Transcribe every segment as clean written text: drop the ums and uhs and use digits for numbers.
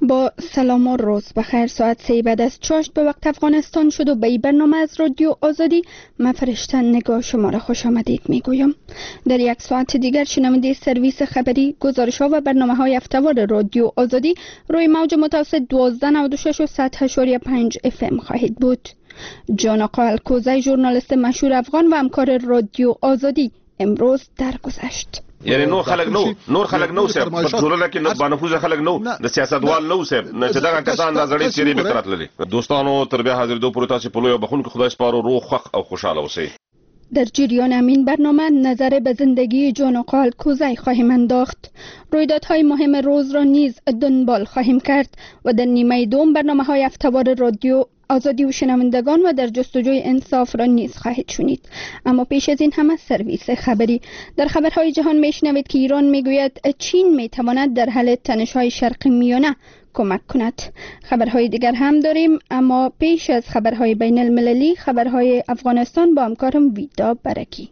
با سلام و روز بخیر. ساعت 3 بعد از چاشت به وقت افغانستان شد و به این برنامه از رادیو آزادی من فرشته نگاه شما را خوش آمدید میگویم. در یک ساعت دیگر شنونده سرویس خبری، گزارش‌ها و برنامه‌های هفته‌وار رادیو آزادی روی موج متوسط 1296 و 100.5 FM خواهید بود. جان آقا الکوزی، ژورنالیست مشهور افغان و همکار رادیو آزادی، امروز درگذشت. یعنی نور خلق نو صاحب په ټولنه کې نه بانفوذ خلق نو د سیاستوال نو صاحب نه چې دا کسان د زړې چیرې به ترات لري. دوستانو تر بیا حاضر دو پروت تاسو په لوی بخون کې خدای سپارو روغ خوښ او خوشاله اوسئ. در جریان همین برنامه نظر به زندگی جان آقا الکوزی خواهیم انداخت. رویدادهای مهم روز را نیز دنبال خواهیم کرد و در نیمه دوم برنامه‌های هفته‌وار رادیو آزادی و شنوندگان و در جستجوی انصاف را نیز خواهید شنید. اما پیش از این هم از سرویس خبری. در خبرهای جهان میشنوید که ایران میگوید چین میتواند در حل تنش‌های شرق میانه کمک کند. خبرهای دیگر هم داریم، اما پیش از خبرهای بین المللی، خبرهای افغانستان با همکارم ویدا برکی.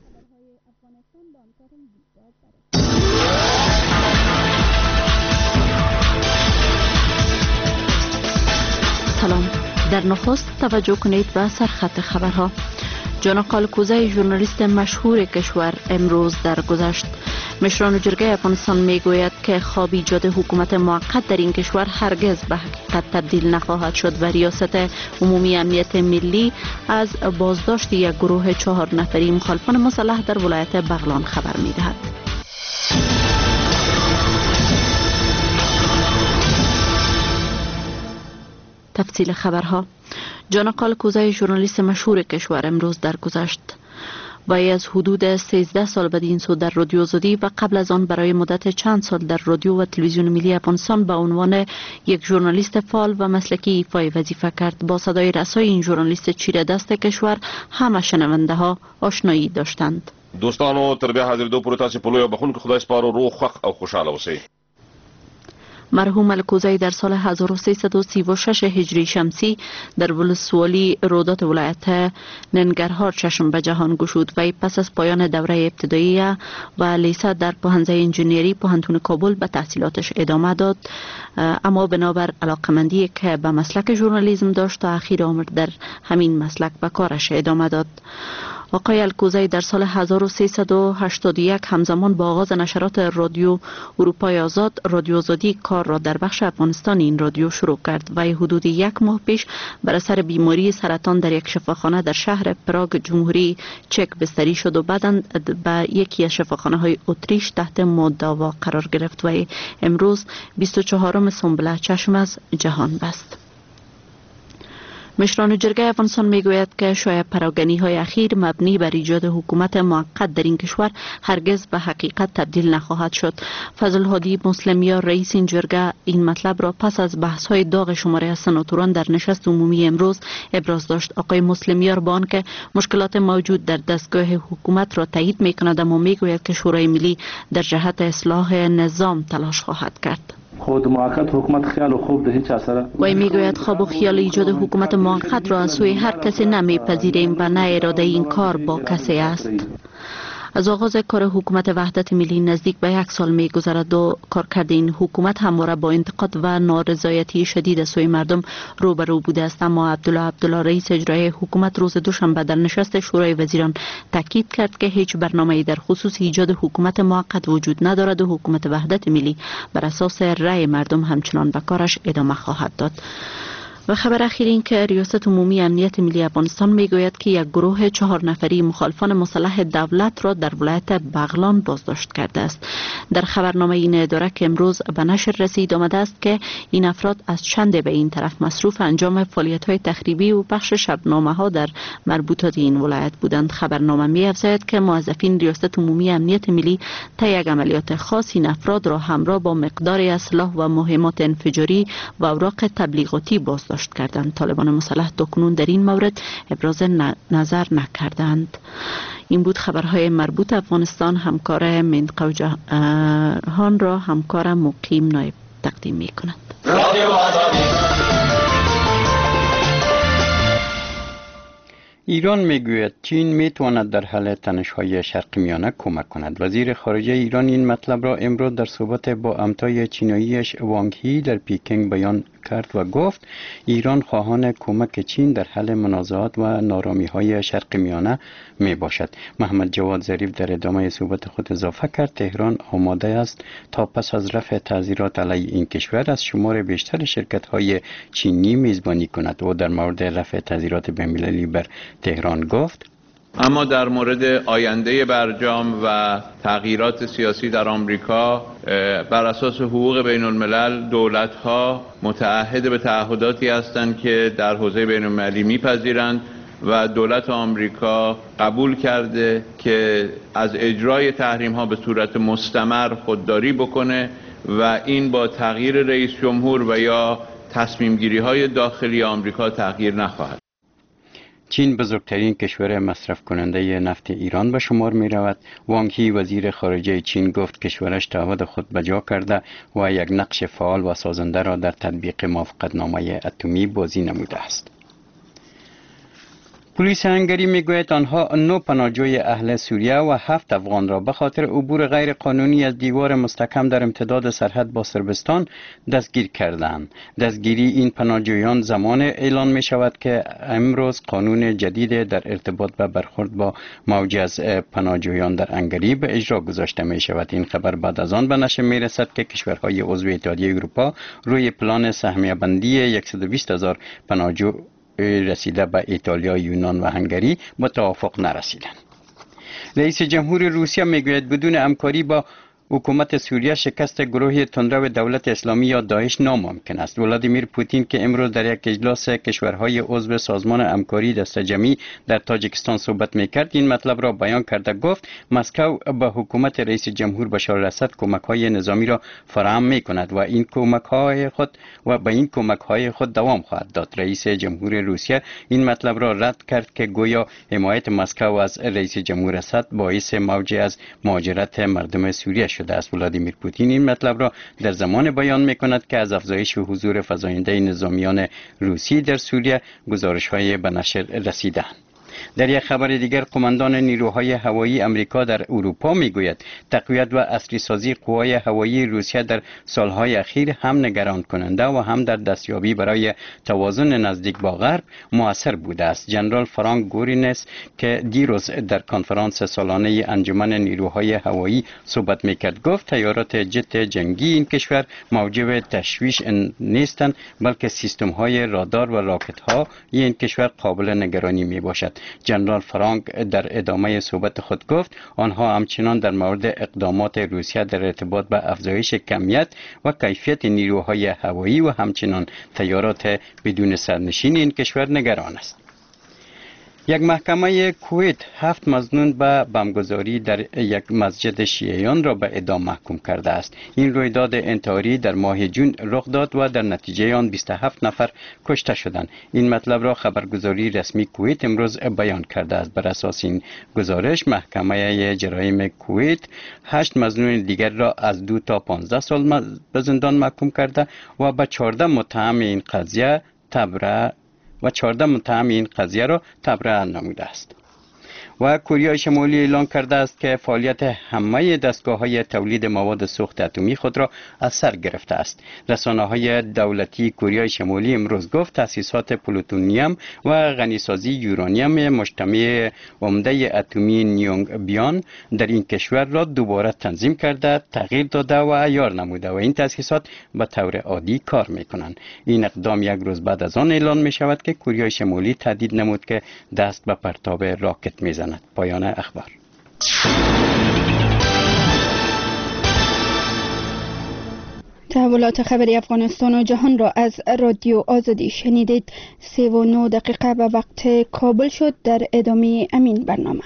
سلام. در نخست توجه کنید به سرخط خبرها. جان آقا الکوزی، ژورنالیست مشهور کشور، امروز درگذشت. مشران جرگه افغانستان میگوید که خواب ایجاد حکومت موقت در این کشور هرگز به حقیقت تبدیل نخواهد شد و ریاست عمومی امنیت ملی از بازداشت یک گروه 4 نفری مخالفان مسلح در ولایت بغلان خبر میدهد. تفصیل خبرها. جان آقا الکوزی، ژورنالیست مشهور کشور، امروز درگذشت. وی از حدود 13 سال بدین سو در رادیو آزادی و قبل از آن برای مدت چند سال در رادیو و تلویزیون ملی افغانستان به عنوان یک ژورنالیست فعال و مسلکی ایفای وظیفه کرد. با صدای رسای این ژورنالیست چیره دست کشور همه شنونده ها آشنایی داشتند. دوستانو تر بیا حاضر دو پروت تاسو په لوی بخون کې خدای سپارو روغ خوښ او خوشاله اوسئ. مرحوم الکوزی در سال 1336 هجری شمسی در ولسوالی رودات ولایت ننگرهار چشم به جهان گشود. وی پس از پایان دوره ابتدایی و لیسه در پوهنځی انجینری پوهنتون کابل به تحصیلاتش ادامه داد، اما بنابر علاقمندی که به مسلک ژورنالیسم داشت تا اخیر عمر در همین مسلک به کارش ادامه داد. آقای الکوزی در سال 1381 همزمان با آغاز نشرات رادیو اروپای آزاد، رادیو آزادی کار را در بخش افغانستان این رادیو شروع کرد و حدود 1 ماه پیش بر اثر بیماری سرطان در یک شفاخانه در شهر پراگ جمهوری چک بستری شد و بعداً به یکی از شفاخانه‌های اتریش تحت مداوا قرار گرفت و امروز 24 سنبله چشم از جهان بست. مشران جرگه افغانستان میگوید که شاید پراگنی های اخیر مبنی بر ایجاد حکومت موقت در این کشور هرگز به حقیقت تبدیل نخواهد شد. فضل هادی مسلمیار، رئیس این جرگه، این مطلب را پس از بحث های داغ شماره از سناتوران در نشست عمومی امروز ابراز داشت. آقای مسلمیار با آنکه مشکلات موجود در دستگاه حکومت را تایید میکند، اما میگوید که شورای ملی در جهت اصلاح نظام تلاش خواهد کرد. خود موقت حکومت خیال و خوب ده هیچ اثر. وی میگوید خواب و خیال ایجاد حکومت موقت را از سوی هر کسی نمیپذیریم و نه اراده این کار با کسی است. از آغاز کار حکومت وحدت ملی نزدیک به 1 سال می‌گذرد و کارکرد این حکومت همواره با انتقاد و نارضایتی شدید از سوی مردم روبرو بوده است. اما عبدالله رئیس اجرایی حکومت روز دوشنبه در نشست شورای وزیران تاکید کرد که هیچ برنامه‌ای در خصوص ایجاد حکومت موقت وجود ندارد و حکومت وحدت ملی بر اساس رأی مردم همچنان به کارش ادامه خواهد داد. و خبر اخیر این که ریاست عمومی امنیت ملی افغانستان میگوید که یک گروه 4 نفری مخالفان مسلح دولت را در ولایت بغلان بازداشت کرده است. در خبرنامه این اداره که امروز به نشر رسید آمده است که این افراد از چند به این طرف مصروف انجام فعالیت‌های تخریبی و پخش شبنامه‌ها در مربوطات این ولایت بودند. خبرنامه می‌افزاید که موظفین ریاست عمومی امنیت ملی طی یک عملیات خاص این افراد را همراه با مقداری اسلحه و مهمات انفجاری و اوراق تبلیغاتی بازداشت کردند. طالبان مسلح دکنون در این مورد ابراز نظر نکردند. این بود خبرهای مربوط افغانستان. همکار منطقه و جهان را همکار مقیم نایب تقدیم می کند. ایران میگوید چین میتواند در حل تنش‌های شرق میانه کمک کند. وزیر خارجه ایران این مطلب را امروز در صحبت با همتای چیناییش وانگ هی در پیکنگ بیان کرد و گفت ایران خواهان کمک چین در حل منازعات و نارامی‌های شرق میانه می باشد. محمد جواد ظریف در ادامه صحبت خود اضافه کرد تهران آماده است تا پس از رفع تعزیرات علیه این کشور از شمار بیشتر شرکت‌های چینی میزبانی کند. و در مورد رفع تعزیرات بین‌المللی بر تهران گفت اما در مورد آینده برجام و تغییرات سیاسی در آمریکا بر اساس حقوق بین الملل دولت‌ها متعهد به تعهداتی هستند که در حوزه بین المللی میپذیرند و دولت آمریکا قبول کرده که از اجرای تحریم‌ها به صورت مستمر خودداری بکنه و این با تغییر رئیس جمهور و یا تصمیم‌گیری‌های داخلی آمریکا تغییر نخواهد. چین بزرگترین کشور مصرف کننده نفت ایران به شمار می رود. وانگ هی وزیر خارجه چین گفت کشورش تعهد خود بجا کرده و یک نقش فعال و سازنده را در تطبیق موافقتنامه اتمی بازی نموده است. پلیس هنگری میگوید آنها 9 پناهجوی اهل سوریه و 7 افغان را به خاطر عبور غیر قانونی از دیوار مستحکم در امتداد سرحد با صربستان دستگیر کردند. دستگیری این پناهجویان زمان اعلان می شود که امروز قانون جدید در ارتباط به برخورد با موج از پناهجویان در هنگری به اجرا گذاشته می شود. این خبر بعد از آن به نشر می رسد که کشورهای عضو اتحادیه اروپا روی پلان سهمیه بندی 120,000 پناهجو رسیده به ایتالیا، یونان و هنگری با توافق نرسیدند. رئیس جمهور روسیه میگوید بدون همکاری با حکومت سوریه شکست گروه تندرو دولت اسلامی یا داعش ناممکن است. ولادیمیر پوتین که امروز در یک اجلاس کشورهای عضو سازمان همکاری دست جمعی در تاجیکستان صحبت میکرد این مطلب را بیان کرده گفت مسکو به حکومت رئیس جمهور بشار الاسد کمک‌های نظامی را فراهم میکند و این کمک‌های خود دوام خواهد داد. رئیس جمهور روسیه این مطلب را رد کرد که گویا حمایت مسکو از رئیس جمهور اسد باعث موج از مهاجرت مردم سوریه شده است. ولادیمیر پوتین این مطلب را در زمان بیان می‌کند که از افزایش حضور فزاینده نظامیان روسی در سوریه گزارش‌های به نشر رسیدند. در یک خبر دیگر قماندان نیروهای هوایی امریکا در اروپا میگوید تقویت و عصری سازی قوای هوایی روسیه در سالهای اخیر هم نگران کننده و هم در دستیابی برای توازن نزدیک با غرب مؤثر بوده است. جنرال فرانک گورینس که دیروز در کنفرانس سالانه انجمن نیروهای هوایی صحبت میکرد گفت تیارات جت جنگی این کشور موجب تشویش نیستند بلکه سیستم‌های رادار و راکت‌ها این کشور قابل نگرانی میباشد. جنرال فرانک در ادامه صحبت خود گفت آنها همچنان در مورد اقدامات روسیه در ارتباط به افزایش کمیت و کیفیت نیروهای هوایی و همچنان تیارات بدون سرنشین این کشور نگران است. یک محکمه کویت 7 مظنون به بمبگذاری در یک مسجد شیعیان را به اعدام محکوم کرده است. این رویداد انتحاری در ماه جون رخ داد و در نتیجه آن 27 نفر کشته شدند. این مطلب را خبرگزاری رسمی کویت امروز بیان کرده است. بر اساس این گزارش محکمه جرایم کویت 8 مظنون دیگر را از 2 تا 15 سال به زندان محکوم کرده و به 14 متهم این قضیه را تبرئه نموده است. و کره شمالی اعلام کرده است که فعالیت همه دستگاه‌های تولید مواد سوخت اتمی خود را از سر گرفته است. رسانه‌های دولتی کره شمالی امروز گفت تأسیسات پلوتونیم و غنیسازی یورانیم مجتمع عمده اتمی نیونگ بیان در این کشور را دوباره تنظیم کرده، تغییر داده و عیار نموده و این تأسیسات به طور عادی کار می‌کنند. این اقدام یک روز بعد از آن اعلان می‌شود که کره شمالی تهدید نمود که دست به پرتاب راکت می‌زند. پایان اخبار. تحولات خبری افغانستان و جهان را از رادیو آزادی شنیدید. 3:09 دقیقه به وقت کابل شد. در ادامه امین برنامه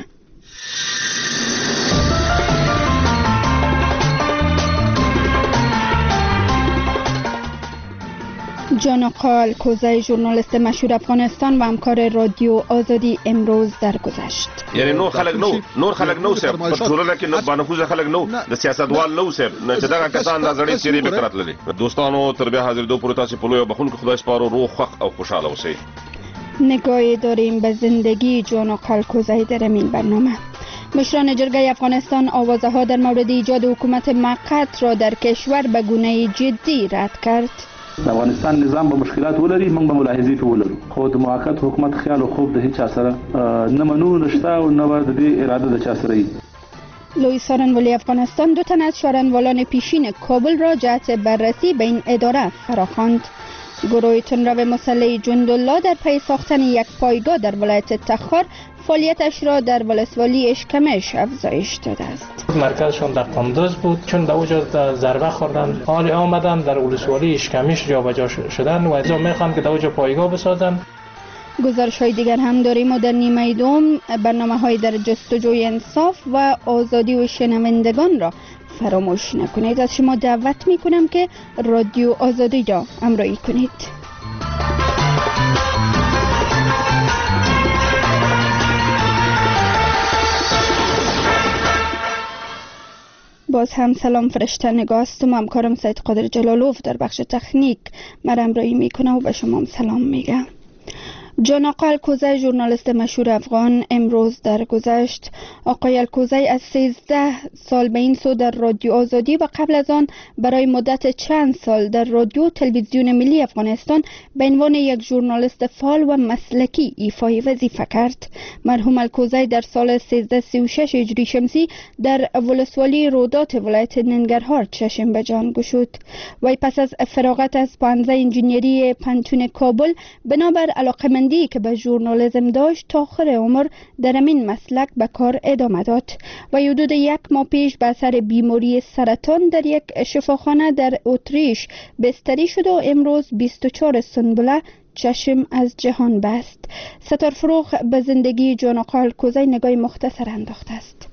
جان قال کوزه ژورنالیست مشهور افغانستان و همکار رادیو آزادی امروز درگذشت. یعنی نور خلک نو سر په ټولنه کې نه بانفوز خلک نو د سیاستوال نو سر نه چې دا کسان د زړې چیرې به کرتللي. دوستانو تر بیا حاضر دوه پروتاسي په لوی بخون کې خدای سپارو روغ خوښ او خوشاله اوسئ. نگاهی داریم به زندگی جان آقا الکوزی در این برنامه. مشران جرگه افغانستان آوازه ها در مورد ایجاد حکومت موقت را در کشور به گونه جدی رد کرد. افغانستان نظام به مشکلات ولري، موږ به ملاحظې په ولرو، خو د موقت حکومت خیال او خوب د هیڅ سره نه منو نشته او نه د دې اراده د چا سره. لوی سارنوالی افغانستان 2 تن از شارنوالان پیشین کابل را جهت بررسی به این اداره فراخواند. گروه تندرو مسلح جندالله در پی ساختن یک پایگاه در ولایت تخار فعالیتش را در ولسوالی اشکمش افزایش داده است. مرکزشون در قندوز بود، چون در اونجا ضربه خوردن، حال آمدن در ولسوالی اشکمش جابجا شدن و از میخوان که در اونجا پایگاه بسازن. گزارش های دیگر هم داریم و در نیمه دوم برنامه های در جستجوی انصاف و آزادی و شنوندگان را فراموش نکنید. از شما دعوت می کنم که رادیو آزادی را همراهی کنید. باز هم سلام فرشته نگاه هستم. همکارم سید قادر جلالوف در بخش تکنیک مرا همراهی میکنه و به شما هم سلام میگه. جان آقا الکوزی ژورنالیست مشهور افغان امروز درگذشت. آقای الکوزی از 13 سال به این سو در رادیو آزادی و قبل از آن برای مدت چند سال در رادیو تلویزیون ملی افغانستان به عنوان یک ژورنالیست فعال و مسلکی ایفای وظیفه کرد. مرحوم الکوزی در سال 1336 هجری شمسی در ولسوالی رودات ولایت ننگرهار چشم به جان گشود. وی پس از فراغت از پانزه انجینری پنتون کابل بنابر علاقه که به ژورنالیسم داشت تا آخر عمر در این مسلک به کار ادامه داد و حدود 1 ماه پیش به اثر بیماری سرطان در یک شفاخانه در اتریش بستری شد و امروز 24 سنبله چشم از جهان بست. ستار فروغ به زندگی جان آقا الکوزی نگاه مختصر انداخته است.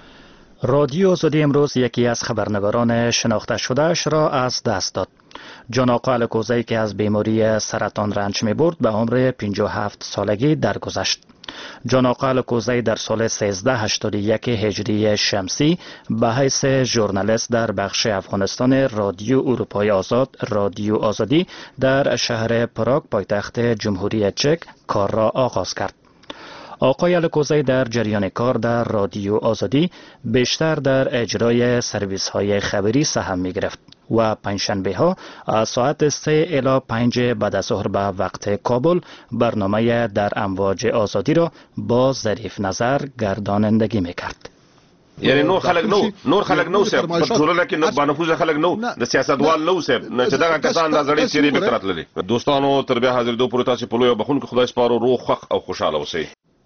رادیو آزادی امروز یکی از خبرنگاران شناخته شدهش را از دست داد. جان آقا الکوزی که از بیماری سرطان رنج می برد به عمر 57 سالگی درگذشت. جان آقا الکوزی در سال 1381 هجری شمسی به حیث ژورنالیست در بخش افغانستان رادیو اروپای آزاد رادیو آزادی در شهر پراگ پایتخت جمهوری چک کار را آغاز کرد. آقای الکوزی در جریان کار در رادیو آزادی بیشتر در اجرای سرویس های خبری سهم می گرفت و پنجشنبه ها از ساعت 3 الی 5 بعد از ظهر به وقت کابل برنامه در امواج آزادی را با ظریف نظر گردانندگی می کرد. یعنی نور خلق نو سه په ټولنه کې نه بانفوز خلق نو د سیاستوال نو سه نه چې دا کسان د زړې چیرې به تراتللي. دوستانو تر بیا حاضر دو پورې تاسو په لوی بخون کې خدای سپارو روغ خوښ او خوشاله اوسئ.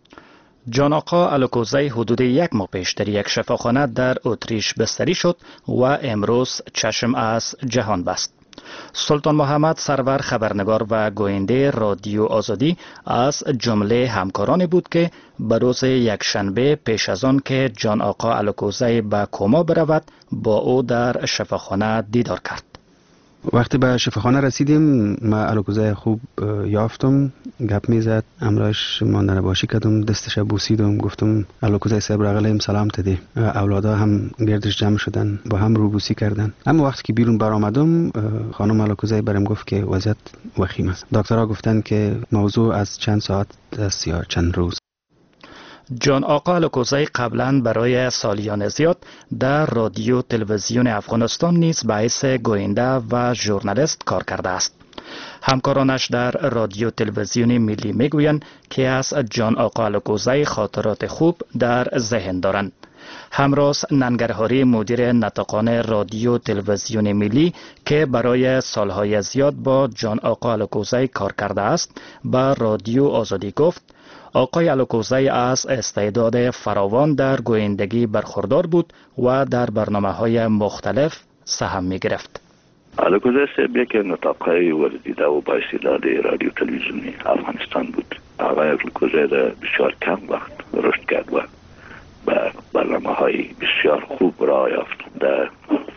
جان آقا الکوزی حدود 1 ماه پیش در یک شفاخانه در اتریش بستری شد و امروز چشم از جهان بست. سلطان محمد سرور خبرنگار و گوینده رادیو آزادی از جمله همکارانی بود که به روز یکشنبه پیش از آن که جان آقا الکوزی به کما برود با او در شفاخانه دیدار کرد. وقتی به شفاخانه رسیدیم من الکوزی خوب یافتم، گپ میزد، امراش ماندن باشی کردم، دستش بوسیدم، گفتم الکوزی صاحب راغلیم سلام تدی. اولادا هم گردش جمع شدن با هم روبوسی کردن. اما وقتی که بیرون برآمدم خانم الکوزی برام گفت که وضعیت وخیم است. دکترها گفتن که موضوع از چند ساعت است یا چند روز. جان آقا الکوزی قبلا برای سالیان زیاد در رادیو تلویزیون افغانستان نیز به حیث گوینده و ژورنالیست کار کرده است. همکارانش در رادیو تلویزیون ملی میگویند که از جان آقا الکوزی خاطرات خوب در ذهن دارند. همراز ننگرهاری مدیر نطقان رادیو تلویزیون ملی که برای سالهای زیاد با جان آقا الکوزی کار کرده است به رادیو آزادی گفت آقای الکوزی از استعداد فراوان در گویندگی برخوردار بود و در برنامه‌های مختلف سهم می‌گرفت. الکوزی صاحب یک نطقای ورزیده و با استعداد رادیو تلویزیونی افغانستان بود. آقای الکوزی در بسیار کم وقت رشد کرد و به برنامه‌های بسیار خوب راه یافت. در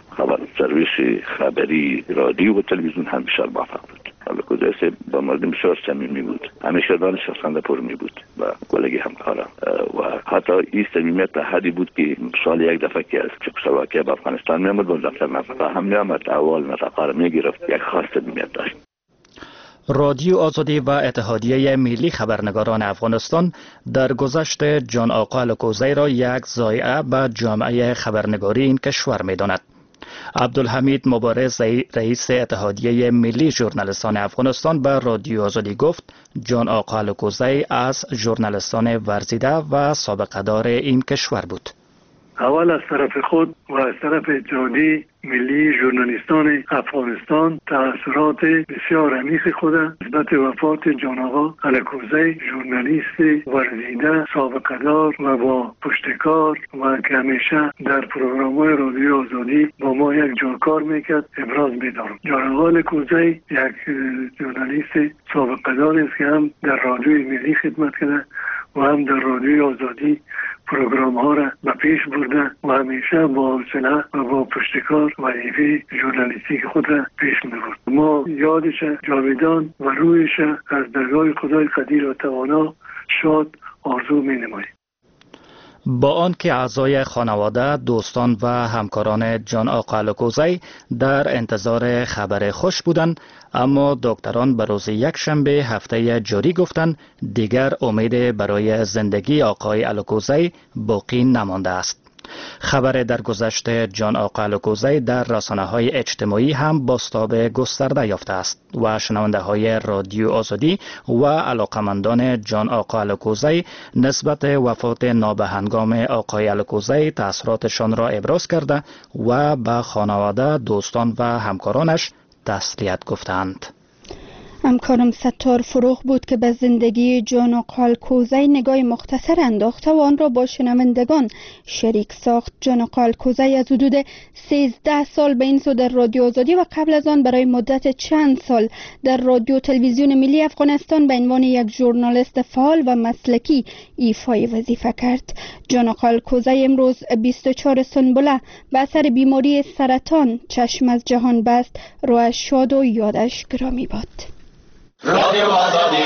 سرویس خبری رادیو و تلویزیون هم بسیار موفق بود. الکوزی صاحب با مردم بسیار صمیمی بود، همیشه دانش شخصنده پرمی بود و کلگی همکاران و حتی این صمیمیت تا حدی بود که سال یک دفعه که از چکسلواکیه به افغانستان میامد و دفتر نطقه هم میامد اول نطقه را میگرفت، یک خاص صمیمیت داشت. رادیو آزادی و اتحادیه ملی خبرنگاران افغانستان در گذشت جان آقا الکوزی را یک ضایعه به جامعه خبرنگاری این کشور می داند. عبدالحمید مبارز رئیس اتحادیه ملی ژورنالیستان افغانستان به رادیو آزادی گفت جان آقا الکوزی از ژورنالیستان ورزیده و سابقه دار این کشور بود. اول از طرف خود و از طرف اتحادیه ملی ژورنالیستان افغانستان تأثیرات بسیار عمیق خود نسبت وفات جان آقا الکوزی، ژورنالیست ورزیده سابقه دار و با پشتکار و که همیشه در پروگرام‌های رادیو آزادی با ما یک جور کار میکرد ابراز می‌دارم. جان آقا الکوزی یک ژورنالیست سابقه دار است که هم در رادیو ملی خدمت کرده و هم در رادیو آزادی پروگرام ها را به پیش برده و همیشه با حوصله و با پشتکار وظیفه ژورنالیستیک خود را پیش می‌برد. ما یادش جاودان و رویش از درگاه خدای قدیر و توانا شاد آرزو می‌نماییم. با آنکه اعضای خانواده، دوستان و همکاران جان آقا الکوزی در انتظار خبر خوش بودند، اما دکتران به روز یکشنبه هفته جاری گفتند دیگر امید برای زندگی آقای الکوزی باقی نمانده است. خبر درگذشت جان آقا الکوزی در رسانه‌های اجتماعی هم بازتاب گسترده یافته است و شنونده‌های رادیو آزادی و علاقمندان جان آقا الکوزی نسبت وفات نابهنگام آقای الکوزی تأثیراتشان را ابراز کرده و به خانواده، دوستان و همکارانش تسلیت گفتند. همکارم ستار فروغ بود که به زندگی جان آقا الکوزی نگاه مختصر انداخته و آن را با شنوندگان شریک ساخت. جان آقا الکوزی از حدود 13 سال به این سو در رادیو آزادی و قبل از آن برای مدت چند سال در رادیو تلویزیون ملی افغانستان به عنوان یک ژورنالیست فعال و مسلکی ایفای وظیفه کرد. جان آقا الکوزی امروز 24 سنبله به اثر بیماری سرطان چشم از جهان بست. روحش شاد و یادش گرامی باد. رادیو آزادی.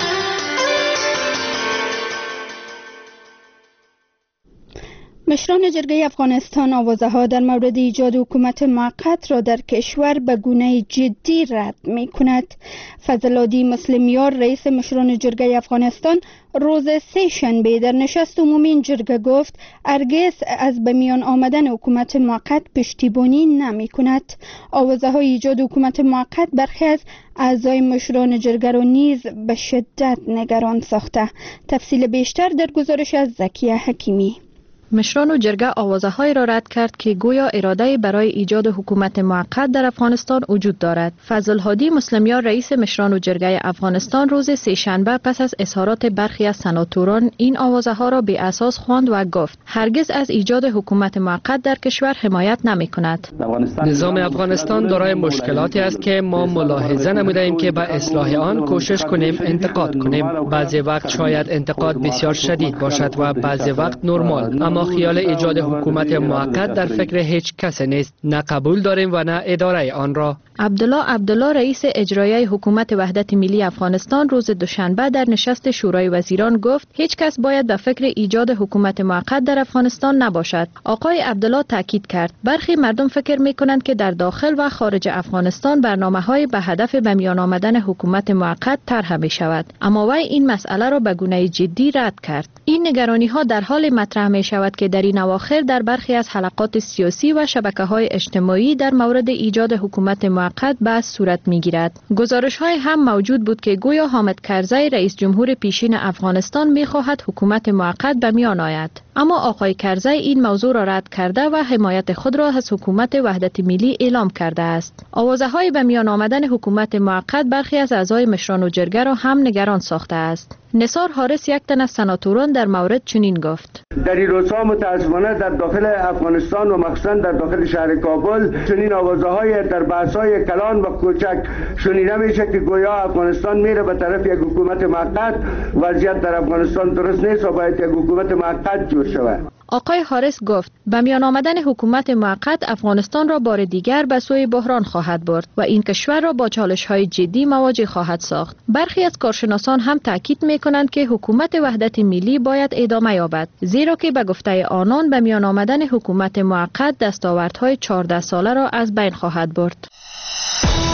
مشران جرگه افغانستان آوازه ها در مورد ایجاد حکومت موقت را در کشور به گونه جدی رد می کند. فضل‌الدین مسلمیار رئیس مشران جرگه افغانستان روز سه شنبه در نشست عمومی این جرگه گفت هرگز از به میان آمدن حکومت موقت پشتیبانی نمی کند. آوازه های ایجاد حکومت موقت برخی از اعضای مشران جرگه را نیز به شدت نگران ساخته. تفصیل بیشتر در گزارش از زکیه حکیمی. مشران و جرگه آوازه‌هایی را رد کرد که گویا اراده برای ایجاد حکومت موقت در افغانستان وجود دارد. فضل‌الدین مسلمیار رئیس مشران و جرگه افغانستان روز سه‌شنبه پس از اظهارات برخی از سناتوران این آوازه‌ها را بی اساس خواند و گفت هرگز از ایجاد حکومت موقت در کشور حمایت نمی‌کند. نظام افغانستان دارای مشکلاتی است که ما ملاحظه نموده‌ایم که به اصلاح آن کوشش کنیم انتقاد کنیم. بعضی وقت شاید انتقاد بسیار شدید باشد و بعضی وقت نرمال، اما خیال ایجاد حکومت موقت در فکر هیچ کس نیست. نه قبول داریم و نه اداره آن را. عبدالله رئیس اجرایی حکومت وحدت ملی افغانستان روز دوشنبه در نشست شورای وزیران گفت هیچ کس باید به فکر ایجاد حکومت موقت در افغانستان نباشد. آقای عبدالله تاکید کرد برخی مردم فکر می‌کنند که در داخل و خارج افغانستان برنامه‌های به هدف به میان آمدن حکومت موقت طرح می‌شود، اما وی این مسئله را به گونه جدی رد کرد. این نگرانی‌ها در حال مطرح می‌شود که در این اواخر در برخی از حلقات سیاسی و شبکه‌های اجتماعی در مورد ایجاد حکومت موقت بحث صورت می‌گیرد. گزارش‌های هم موجود بود که گویا حامد کرزی رئیس جمهور پیشین افغانستان می‌خواهد حکومت موقت به میان آید، اما آقای کرزی این موضوع را رد کرده و حمایت خود را از حکومت وحدت ملی اعلام کرده است. آوازه‌های به میان آمدن حکومت موقت برخی از اعضای مشران و جرگه را هم نگران ساخته است. نثار حارس یک تن از سناتوران در مورد چنین گفت: در این روزها متاسفانه در داخل افغانستان و مخصوصا در داخل شهر کابل چنین آوازه‌های در بحث‌های کلان و کوچک شنیده میشه که گویا افغانستان میره به طرف یک حکومت موقت. وضعیت در افغانستان درست نیست و باید یک حکومت موقت جور شود. آقای حارس گفت به میان آمدن حکومت موقت افغانستان را بار دیگر به سوی بحران خواهد برد و این کشور را با چالش‌های جدی مواجه خواهد ساخت. برخی از کارشناسان هم تاکید می‌کنند که حکومت وحدت ملی باید ادامه یابد، زیرا که به گفته آنان به میان آمدن حکومت موقت دستاوردهای 14 ساله را از بین خواهد برد.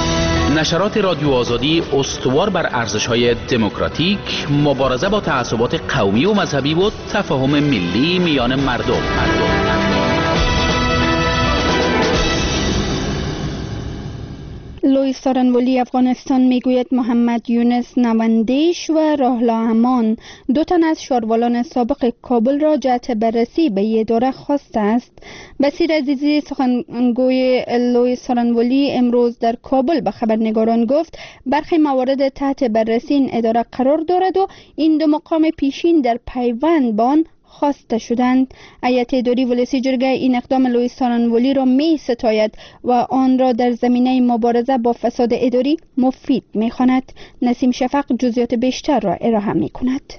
نشرات رادیو آزادی استوار بر ارزش‌های دموکراتیک، مبارزه با تعصبات قومی و مذهبی و تفاهم ملی میان مردم. لوی سارنوالی افغانستان میگوید محمد یونس نواندیش و راهلا امان 2 تن از شاروالان سابق کابل را جهت بررسی به اداره خواسته است. بصیر عزیزی سخنگوی لوی سارنوالی امروز در کابل به خبرنگاران گفت برخی موارد تحت بررسی این اداره قرار دارد و این 2 مقام پیشین در پیوند با آن خواسته شدند. هیئت اداری ولسی جرگه این اقدام لوی سارنوالی را می ستاید و آن را در زمینه مبارزه با فساد اداری مفید می خواند. نسیم شفق جزئیات بیشتر را ارائه می کند.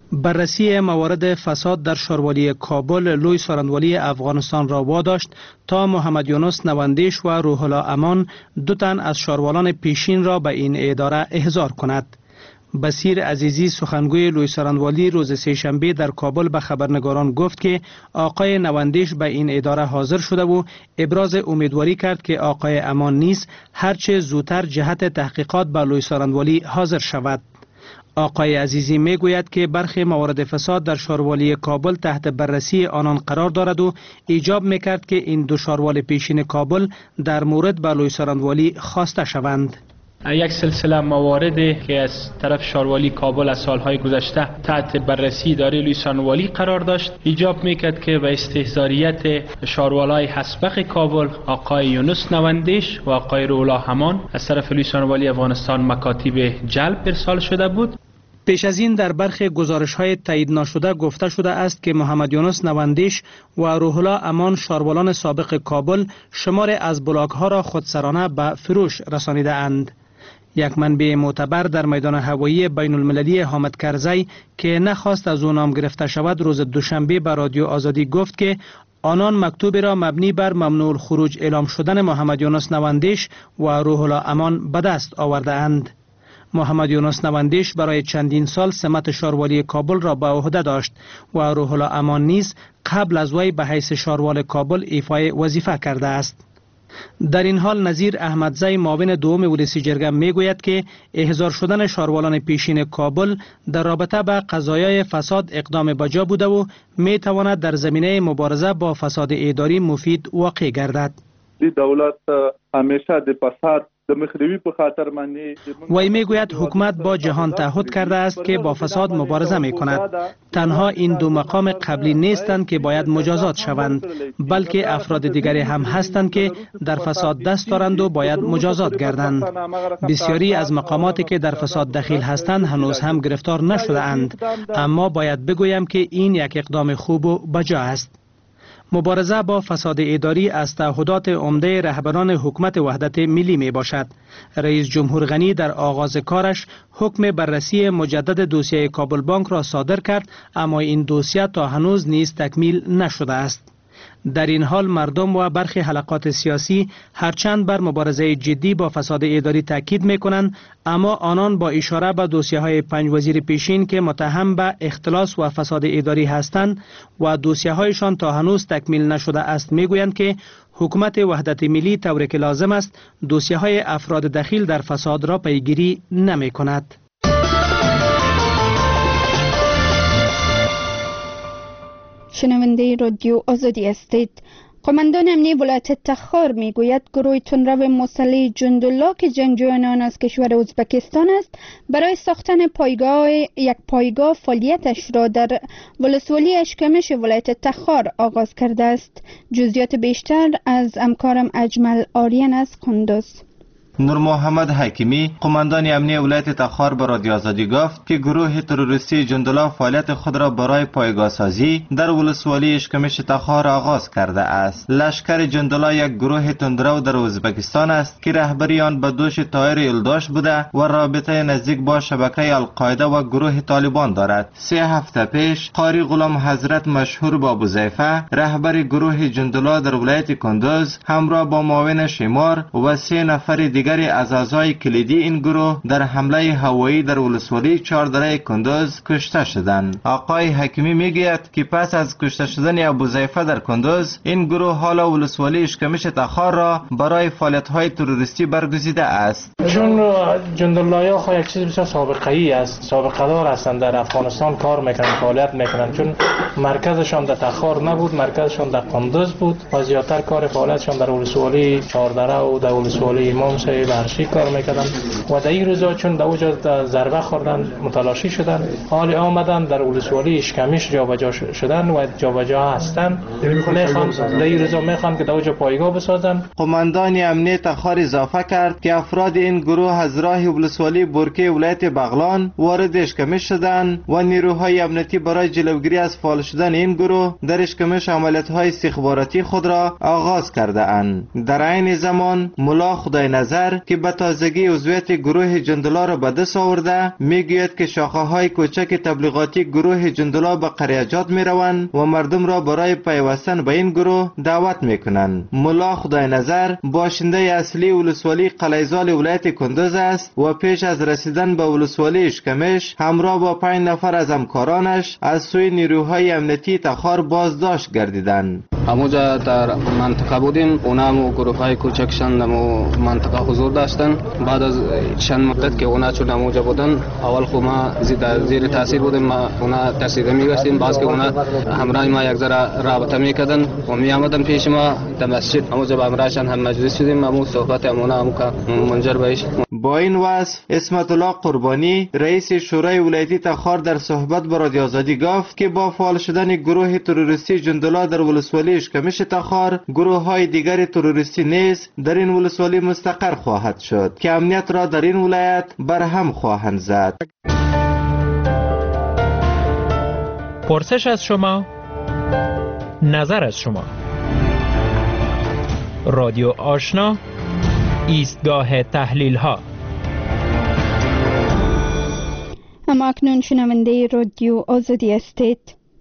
بررسی موارد فساد در شاروالی کابل لوی سارنوالی افغانستان را واداشت تا محمد یونس نواندیش و روح‌الله امان 2 تن از شاروالان پیشین را به این اداره احضار کند. بصیر عزیزی سخنگوی لوی سارنوالی روز سه‌شنبه در کابل به خبرنگاران گفت که آقای نواندیش به این اداره حاضر شده و ابراز امیدواری کرد که آقای امان نیز هرچه زودتر جهت تحقیقات به لوی سارنوالی حاضر شود. آقای عزیزی می گوید که برخی موارد فساد در شاروالی کابل تحت بررسی آنان قرار دارد و ایجاب می کرد که این 2 شاروال پیشین کابل در مورد به لوی سارنوالی خواسته شوند. یک سلسله مواردی که از طرف شاروالی کابل از سالهای گذشته تحت بررسی اداره لوی سارنوالی قرار داشت ایجاب میکرد که به استحضاریت شاروالای حسبق کابل آقای یونس نواندیش و آقای روح‌الله امان از طرف لوی سارنوالی افغانستان مکاتیب جلب ارسال شده بود. پیش از این در برخی گزارش‌های تایید نشده گفته شده است که محمد یونس نواندیش و روح‌الله امان شاروالان سابق کابل شمار از بلاک‌ها را خودسرانه به فروش رسانیده اند. یک منبع معتبر در میدان هوایی بین المللی حامد کرزی که نخواست از او نام گرفته شود روز دوشنبه به رادیو آزادی گفت که آنان مکتوبی را مبنی بر ممنوع الخروج اعلام شدن محمد یونس نواندیش و روح‌الله امان به دست آورده اند. محمد یونس نواندیش برای چندین سال سمت شاروالی کابل را به عهده داشت و روح‌الله امان نیز قبل از وی به حیث شاروال کابل ایفای وظیفه کرده است. در این حال نظیر احمدزی معاون دوم ولسی جرگه میگوید که احضار شدن شاروالان پیشین کابل در رابطه با قضایای فساد اقدام بجا بوده و می تواند در زمینه مبارزه با فساد اداری مفید واقع گردد. دولت همیشه د فساد د مخنیوي په خاطر باندې وی میگوید حکومت با جهان تعهد کرده است که با فساد مبارزه می کند. تنها این 2 مقام قبلی نیستند که باید مجازات شوند، بلکه افراد دیگری هم هستند که در فساد دست دارند و باید مجازات گردند. بسیاری از مقاماتی که در فساد دخیل هستند هنوز هم گرفتار نشده اند، اما باید بگویم که این یک اقدام خوب و بجا است. مبارزه با فساد اداری از تعهدات عمده رهبران حکومت وحدت ملی می باشد. رئیس جمهور غنی در آغاز کارش حکم بررسی مجدد دوسیه کابل بانک را صادر کرد، اما این دوسیه تا هنوز نیز تکمیل نشده است. در این حال مردم و برخی حلقات سیاسی هرچند بر مبارزه جدی با فساد اداری تاکید می‌کنند، اما آنان با اشاره به دوسیه‌های 5 وزیر پیشین که متهم به اختلاس و فساد اداری هستند و دوسیه‌هایشان تا هنوز تکمیل نشده است میگویند که حکومت وحدت ملی طوری که لازم است دوسیه‌های افراد دخیل در فساد را پیگیری نمی‌کند. شنونده رادیو آزادی هستید. قماندان امنی ولایت تخار میگوید گروه تندرو مسلح جندالله که جنگجویان آن از کشور ازبکستان است برای ساختن یک پایگاه فعالیتش را در ولسوالی اشکمش ولایت تخار آغاز کرده است. جزئیات بیشتر از همکارم اجمل آریان از قندوز. نور محمد حکیمی قماندان امنی ولایت تخار به رادیو آزادی گفت که گروه تروریستی جندالله فعالیت خود را برای پایگاه سازی در ولسوالی اشکمش تخار آغاز کرده است. لشکر جندالله یک گروه تندرو در ازبکستان است که رهبری آن به دوش طاهر یلداش بوده و رابطه نزدیک با شبکه القاعده و گروه طالبان دارد. 3 هفته پیش قاری غلام حضرت مشهور با ابوزیفه رهبر گروه جندالله در ولایت کندوز همراه با معاون شمار و 3 نفر دیگری از اعضای کلیدی این گروه در حمله هوایی در ولسوالی چهاردره کندوز کشته شدند. آقای حکیمی میگوید که پس از کشته شدن ابوزیفه در کندوز، این گروه حالا ولسوالی اشکمش تخار را برای فعالیت‌های تروریستی برگزیده است. چون جندالله ها یک چیز بسیار سابقه‌ای است، سابقه دار هستند، در افغانستان کار میکنن، فعالیت میکنن، چون مرکزشان در تخار نبود، مرکزشان در کندوز بود و زیادتر کار فعالیتشان در ولسوالی چهاردره و در ولسوالی امام صاحب هرشی کار میکردن و در این روزا چون در اوجا ضربه خوردن متلاشی شدن، حال آمدن در ولسوالی اشکمش جابجا شدن و جابجا هستن. میخوان در این روزا میخوان که در اوجا پایگاه بسازن. قماندان امنیت تخار اضافه کرد که افراد این گروه از راه ولسوالی برکه ولایت بغلان وارد اشکمش شدند و نیروهای امنیتی برای جلوگیری از فعال شدن این گروه در اشکمش عملیات‌های استخباراتی خود را آغاز کرده اند. در عین زمان ملا خدای نظر که به تازگی عضویت گروه جندلا را به دست آورده میگوید که شاخه‌های کوچک تبلیغاتی گروه جندلا به قریجات میروند و مردم را برای پیوستن به این گروه دعوت میکنند. ملا خدای نظر باشنده اصلی ولسوالی قلیزال ولایت کندوز است و پیش از رسیدن به ولسوالی اشکمش همراه با 5 نفر از همکارانش از سوی نیروهای امنیتی تخار بازداشت گردیدند. همونجا در منطقه بودیم، اونا هم گروه‌های کوچکشان در منطقه حضور داشتن. بعد از چند مدت که اونا چون همونجا بودن، اول خب ما زیر تاثیر بودیم، ما اونا ترسیده میگشتیم، بعد که اونا همراه ما یک ذره رابطه میکردن و می آمدن پیش ما در مسجد، همونجا با همراهشان هم مجلس شدیم، همون صحبت همونا همون که منجر بهش. با این وصف اسمت الله قربانی رئیس شورای ولایتی تخار در صحبت با رادیو آزادی گفت که با فعال شدن گروه تروریستی جندلا در ولسوالی اشکمش تخار، گروه‌های دیگر تروریستی نیز در این ولسوالی مستقر خواهد شد که امنیت را در این ولایت برهم خواهند زد. پرسش از شما، نظر از شما. رادیو آشنا، ایستگاه تحلیل ها. اما اکنون شنونده رادیو آزادی هستید.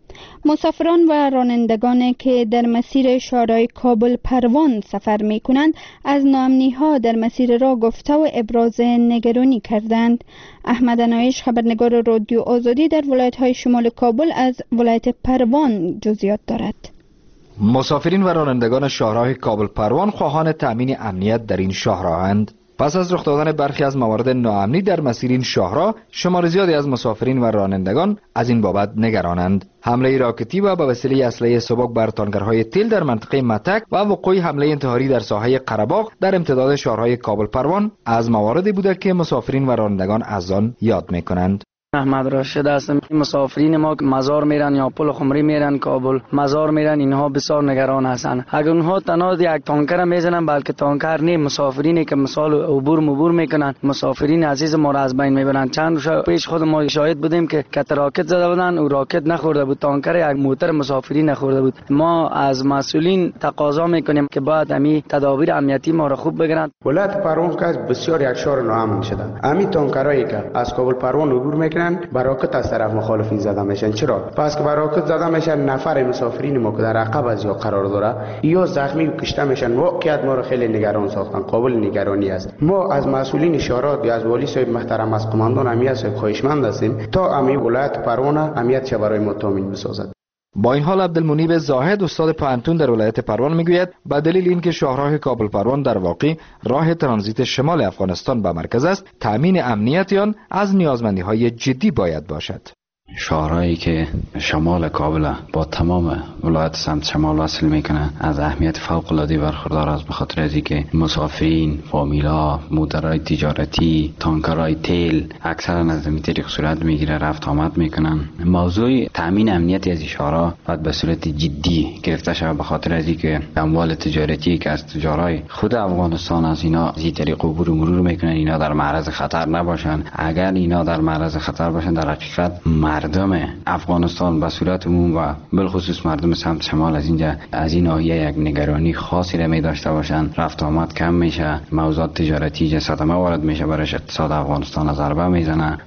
مسافران و رانندگان که در مسیر شهرهای کابل پروان سفر می کنند از ناامنی ها در مسیر را گفته و ابراز نگرانی کردند. احمد انایش خبرنگار رادیو آزادی در ولایت های شمال کابل از ولایت پروان جزئیات دارد. مسافرین و رانندگان شهرهای کابل پروان خواهان تأمین امنیت در این شهرهاند. پس از رخ دادن برخی از موارد ناامنی در مسیر این شهرها، شمار زیادی از مسافرین و رانندگان از این بابت نگرانند. حمله راکتی و به وسیله اسلحه سبک بر تانکرهای تیل در منطقه متک و وقوع حمله انتحاری در ساحه قره‌باغ در امتداد شهرهای کابل پروان از مواردی بوده که مسافرین و رانندگان از آن یاد می‌کنند. احمد راشد هستم. مسافرین ما مزار میرن یا پل خمری میرن کابل مزار میرن، اینها بسیار نگران هستند. اگر اونها تنها یک تانکر میزنن، بلکه تانکر نه، مسافرینی که مثال عبور میکنن، مسافرین عزیز ما را از بین میبرن. چند روز پیش خود ما شاهد بودیم که راکت زده بودن و راکت نخورده بود، تانکر یک موتر مسافرین نخورده بود. ما از مسئولین تقاضا میکنیم که باید امی تدابیر امنیتی ما را خوب بگیرند. ولایت پروان که بسیار یک شهر ناامن شده. امی تانکرایی که از کابل پروان عبور میکنن براکت از طرف مخالفین زده میشن. چرا؟ پس که براکت زده میشن، نفر مسافرین ما که در عقب از یا قرار داره یا زخمی و کشته میشن. واقعیت ما رو خیلی نگران ساختن، قابل نگرانی است. ما از مسئولین اشارات یا از والی صاحب محترم، از قماندان امنیت صاحب خواهشمند هستیم تا امی ولایت پروان امنیت چه برای ما تامین بسازد. با این حال عبدالمنیب زاهد استاد پانتون در ولایت پروان میگوید به دلیل اینکه شهرهای کابل پروان در واقع راه ترانزیت شمال افغانستان به مرکز است، تامین امنیت آن از نیازمندی‌های جدی باید باشد. شهرهایی که شمال کابل با تمام ولایت سمت شمال وصل میکنه از اهمیت فوق العاده برخوردار است، به خاطر از اینکه مسافرین، فامیلا، موترهای تجارتی، تانکرهای تیل اکثرا از این طریق صورت میگیره، رفت آمد میکنن. موضوع تامین امنیتی از این شهرها باید به صورت جدی گرفته شود، به خاطر از اینکه اموال تجارتی که از تجارای خود افغانستان از اینا از این طریق عبور و مرور میکنن، اینا در معرض خطر نباشن. اگر اینا در معرض خطر باشن، در حقیقت مردم افغانستان به صورت عموم و بالخصوص مردم سمت شمال از این ناحیه یک نگرانی خاصی را می داشته باشند. رفت آمد کم میشه، موضوعات تجارتی صدمه وارد میشه، برای اقتصاد افغانستان ضربه میزنه.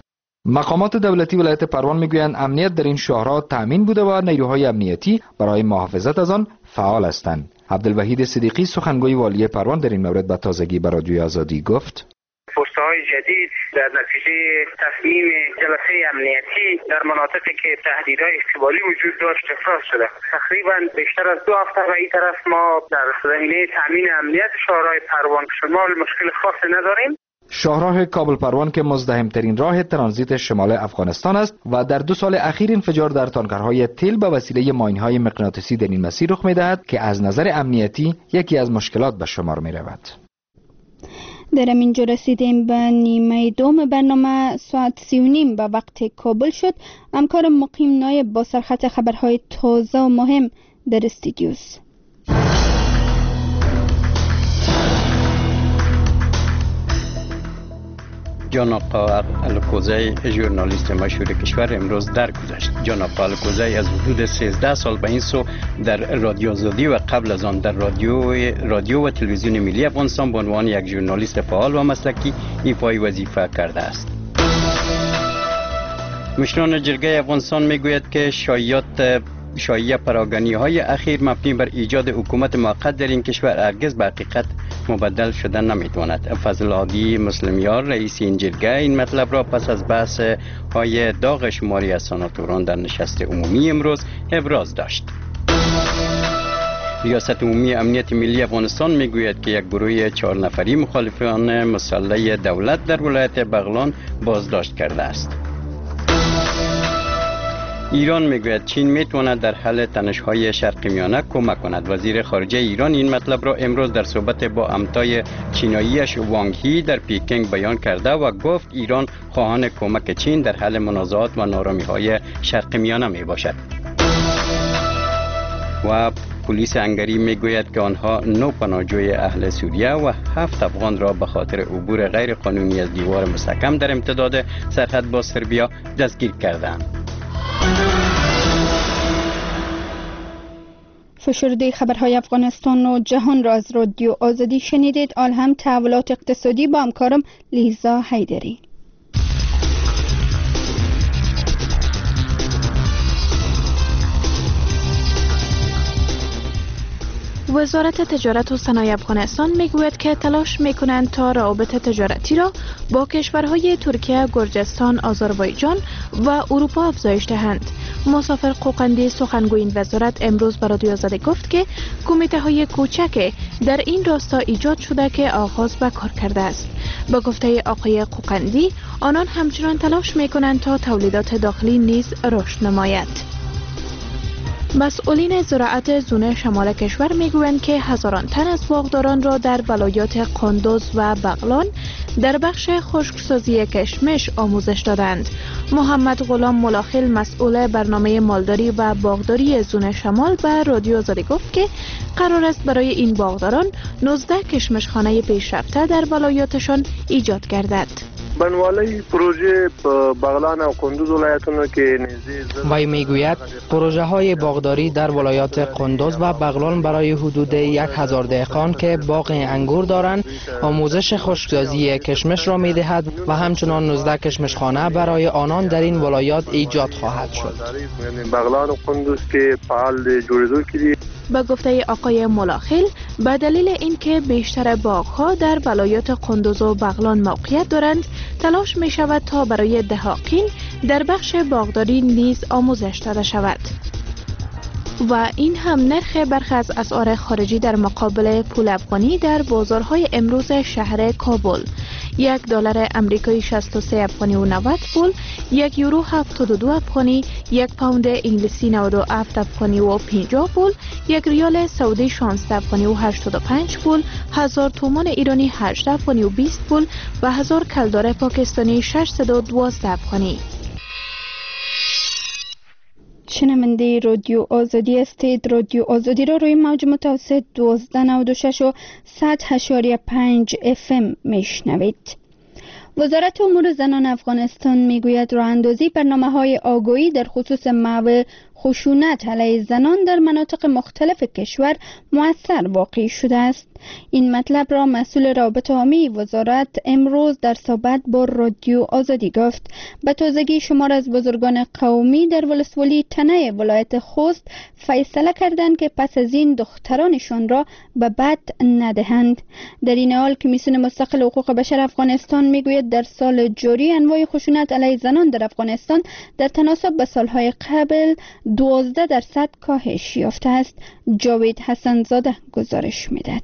مقامات دولتی ولایت پروان میگویند امنیت در این شهرها تامین بوده و نیروهای امنیتی برای محافظت از آن فعال هستند. عبدالوحید صدیقی سخنگوی والی پروان در این مورد به تازگی به رادیوی آزادی گفت: پست‌های جدید در نتیجه تصمیم جلسه امنیتی در مناطقی که تهدیدهای استقبالی وجود داشت افراز شده. تقریبا بیشتر از 2 هفته و این طرف ما در زمینه تامین امنیت شهرهای پروان شمال مشکل خاصی نداریم. شاهراه کابل پروان که مزدحم‌ترین راه ترانزیت شمال افغانستان است و در 2 سال اخیر انفجار در تانکرهای تیل به وسیله ماین‌های مغناطیسی در این مسیر رخ می‌دهد که از نظر امنیتی یکی از مشکلات به شمار می‌رود. در اینجا رسیدیم به نیمه دوم برنامه. ساعت 3:30 به وقت کابل شد. همکار مقیم نایب با سرخط خبرهای تازه و مهم در استودیوست. جان آقا الکوزی ژورنالیست مشهور کشور امروز درگذشت. جان آقا الکوزی از حدود 13 سال به این سو در رادیو آزادی و قبل از آن در رادیو و تلویزیون ملی افغانستان به عنوان یک ژورنالیست فعال و مسلکی ایفای وظیفه کرده است. مشران جرگه افغانستان میگوید که شایعه پراگانی های اخیر مبنی بر ایجاد حکومت موقت در این کشور هرگز به حقیقت مبدل شدن نمیتواند. فضل هادی مسلمیار رئیس این جرگه این مطلب را پس از بحث های داغ شماری از سناتوران در نشست عمومی امروز ابراز داشت. ریاست عمومی امنیت ملی افغانستان میگوید که یک گروه 4 نفری مخالفان مسلح دولت در ولایت بغلان بازداشت کرده است. ایران میگوید چین میتواند در حل تنش‌های شرق میانه کمک کند. وزیر خارجه ایران این مطلب را امروز در صحبت با همتای چیناییش وانگ هی در پکینگ بیان کرده و گفت ایران خواهان کمک چین در حل منازعات و نارامی‌های شرق میانه میباشد. و پلیس هنگری میگوید که آنها 9 پناهجوی اهل سوریه و 7 افغان را به خاطر عبور غیر قانونی از دیوار مستحکم در امتداد سرحد با سربیا دستگیر کردند. فشرده خبرهای افغانستان و جهان را از رادیو آزادی شنیدید. آل هم تحولات اقتصادی با همکارم لیزا حیدری. وزارت تجارت و صنایع افغانستان میگوید که تلاش میکنند تا روابط تجارتی را با کشورهای ترکیه، گرجستان، آذربایجان و اروپا افزایش دهند. مسافر قوقندی سخنگوی این وزارت امروز به رادیو آزادی گفت که کمیته های کوچک در این راستا ایجاد شده که آغاز به کار کرده است. با گفته آقای قوقندی آنان همچنان تلاش میکنند تا تولیدات داخلی نیز رشد نماید. مسئولین زراعت زون شمال کشور میگویند که هزاران تن از باغداران را در ولایات قندوز و بغلان در بخش خشکسازی کشمش آموزش دادند. محمد غلام ملاخل مسئول برنامه مالداری و باغداری زون شمال به رادیو آزادی گفت که قرار است برای این باغداران 19 کشمشخانه پیشرفته در ولایاتشان ایجاد گردد. بنوالی پروژه بغلان و قندوز ولایتونو که وی میگوید پروژه های باغداری در ولایات قندوز و بغلان برای حدود 1000 دهقان که باغ انگور دارند آموزش خشکسازی کشمش را میدهد و همچنان 19 کشمشخانه برای آنان در این ولایات ایجاد خواهد شد. بغلان و قندوز که فعال جوړېدو کړي. با گفته آقای ملاخل به دلیل اینکه بیشتر باغ‌ها در ولایات قندوز و بغلان موقعیت دارند تلاش می شود تا برای دهاقین در بخش باغداری نیز آموزش داده شود. و این هم نرخ برخی از اسعار خارجی در مقابل پول افغانی در بازارهای امروز شهر کابل. $1 امریکایی 63 افغانی و 90 پول، 1 یورو 72 افغانی، 1 پوند انگلیسی 97 افغانی و 50 پول، 1 ریال سعودی 16 افغانی و 85 پول، 1000 تومان ایرانی 8 افغانی و 20 پول و 1000 کلدار پاکستانی 612 افغانی. شنونده رادیو آزادی استید. رادیو آزادی را روی موج متوسط 1296 و 100.5 FM میشنوید. وزارت امور زنان افغانستان میگوید راهاندازی برنامه‌های آگاهی در خصوص محو خشونت علیه زنان در مناطق مختلف کشور مؤثر واقع شده است. این مطلب را مسئول رابطه عامی وزارت امروز در صحبت با رادیو آزادی گفت. به تازگی شمار از بزرگان قومی در ولسوالی تنه ولایت خوست فیصله کردند که پس از این دخترانشان را به بد ندهند. در این حال کمیسیون مستقل حقوق بشر افغانستان میگوید در سال جاری انواع خشونت علیه زنان در افغانستان در تناسب به سالهای قبل 12% کاهش یافته است. جاوید حسنزاده گزارش میدهد.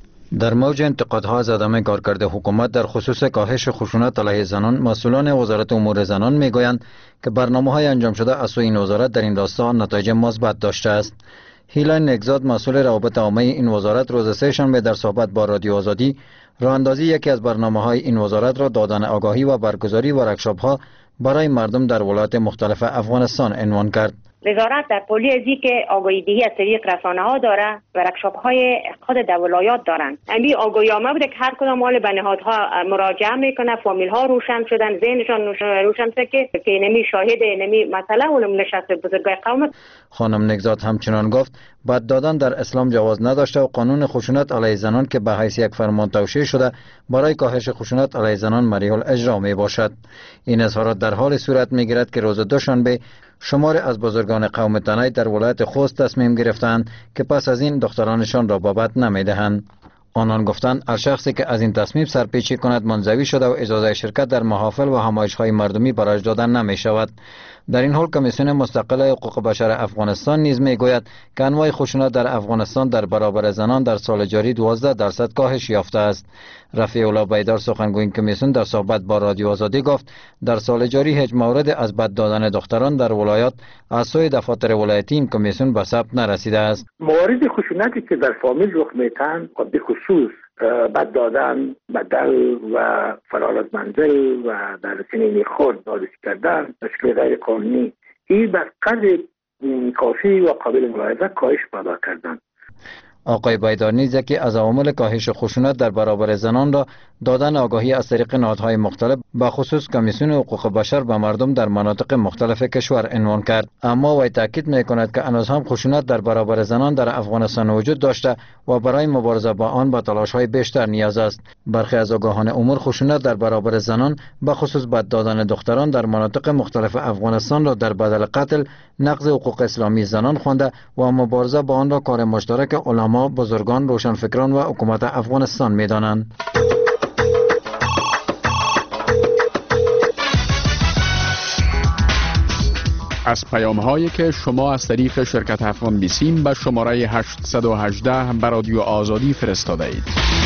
در موج انتقادها از عدم کارکرد حکومت در خصوص کاهش خشونت علیه زنان، مسئولان وزارت امور زنان میگویند که برنامه‌های انجام شده از سوی این وزارت در این راستا نتایج مثبت داشته است. هیلا نگزاد مسئول روابط عامه این وزارت روز سه‌شنبه در صحبت با رادیو آزادی راهاندازی یکی از برنامه‌های این وزارت را دادن آگاهی و برگزاری ورکشاپ‌ها برای مردم در ولایات مختلف افغانستان عنوان کرد. وزارت در پولی ازی که آگاهی دهی از طریق رسانه ها داره و ورکشاپ های خود در ولایات دارن. همین آگاهی نامه بوده که هر کدام مال به نهادها مراجعه میکنه، فامیل ها روشن شدن، ذهنشان روشن شده که نمی شاهد نمی مسئله اون نشست بزرگای قوم. خانم نگزاد همچنان گفت بد دادن در اسلام جواز نداشته و قانون خشونت علیه زنان که به حیث یک فرمان توشیح شده برای کاهش خشونت علیه زنان مریح الاجرا می باشد. این اظهارات در حال صورت می گیرد که روز دوشنبه شمار از بزرگان قوم تنی در ولایت خوست تصمیم گرفتند که پس از این دخترانشان را به بد نمیدهند. آنان گفتند هر شخصی که از این تصمیم سرپیچی کند منزوی شده و اجازه شرکت در محافل و همایش‌های مردمی برایش دادن نمی شود. در این حال کمیسیون مستقل حقوق بشر افغانستان نیز میگوید که انواع خشونت در افغانستان در برابر زنان در سال جاری 12% کاهش یافته است. رفیع الله بیدار سخنگوی این کمیسیون در صحبت با رادیو آزادی گفت در سال جاری هیچ مورد از بد دادن دختران در ولایات از سوی دفاتر ولایتی این کمیسیون به ثبت نرسیده است. موارد خشونتی که در فامیل رخ میتن به خصوص بد دادن، بدل و فرار از منزل و در سنین خود نازش کردن، مشکل غیر قانونی، این به قدر کافی و قابل ملاحظه کاهش پیدا کردن. آقای بیدار نیز یکی از عوامل کاهش خشونت در برابر زنان را دادن آگاهی از طریق نهادهای مختلف به خصوص کمیسیون حقوق بشر به مردم در مناطق مختلف کشور عنوان کرد. اما وی تاکید می‌کند که هنوز هم خشونت در برابر زنان در افغانستان وجود داشته و برای مبارزه با آن به تلاش‌های بیشتر نیاز است. برخی از آگاهان امور خشونت در برابر زنان به خصوص بد دادن دختران در مناطق مختلف افغانستان را در بدل قتل نقض حقوق اسلامی زنان خوانده و مبارزه با آن را کار مشترک علما، بزرگان، روشنفکران و حکومت افغانستان می‌دانند. از پیام‌هایی که شما از طریق شرکت افغان بیسیم به شماره 818 به رادیو آزادی فرستاده اید.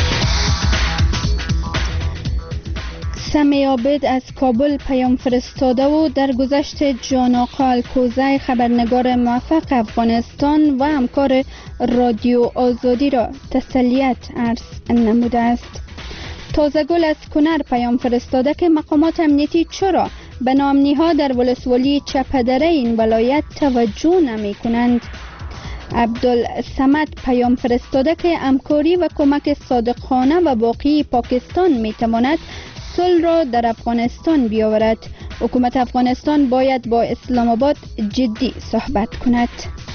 سمی عابد از کابل پیام فرستاده و در گذشت جان آقا الکوزی خبرنگار موفق افغانستان و همکار رادیو آزادی را تسلیت عرض نموده است. تازه گل از کنر پیام فرستاده که مقامات امنیتی چرا به ناامنی‌ها در ولسوالی چپدره این ولایت توجه نمی کنند. عبدالصمد پیام فرستاده که همکاری و کمک صادقانه و واقعی پاکستان می تواند صلح را در افغانستان بیاورد. حکومت افغانستان باید با اسلام آباد جدی صحبت کند.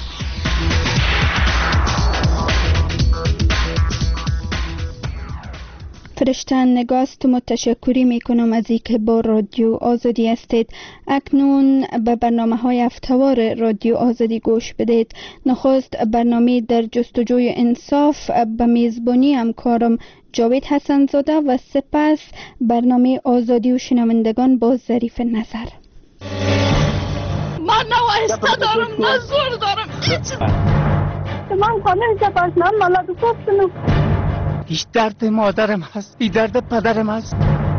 فرشتن نگاست متشکری می کنم از اینکه با رادیو آزادی هستید. اکنون به برنامه‌های هفته‌وار رادیو آزادی گوش بدید. نخست برنامه در جستجوی انصاف به میزبانی همکارم جاوید حسنزاده و سپس برنامه آزادی و شنوندگان با ظریف نظر. من نه وایسته دارم نه زور دارم هیچ. من خانه سپاس من مالا دو گفتم. هیچ درد مادرم هست، این درد پدرم هست.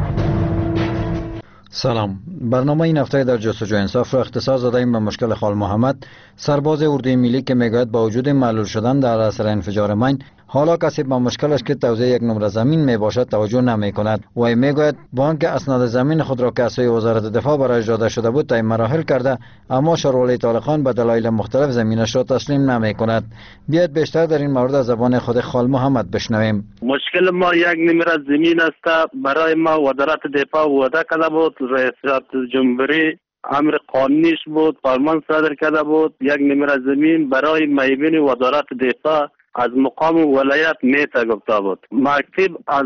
سلام. برنامه این هفته در جستجوی انصاف را اختصاص دادیم به مشکل خال محمد، سرباز اردوی ملی که میگوید با وجود معلول شدن در اثر انفجار مین حالا کسی به مشکلش که توزیع یک نمره زمین می باشد توجه نمی کند. وی می گوید بانک اسناد زمین خود را که از سوی وزارت دفاع برای داده شده بود طی مراحل کرده، اما شاروالی طالقان به دلایل مختلف زمینش را تسلیم نمی کند. بیاید بیشتر در این مورد از زبان خود خال محمد بشنویم. مشکل ما یک نمره زمین است. برای ما وزارت دفاع وعده کرده بود، رئیس جمهوری امر قانونیش بود، فرمان صادر کرده بود یک نمره زمین برای میبین وزارت دفاع از مقام ولایت میته گفته بود. مکتب از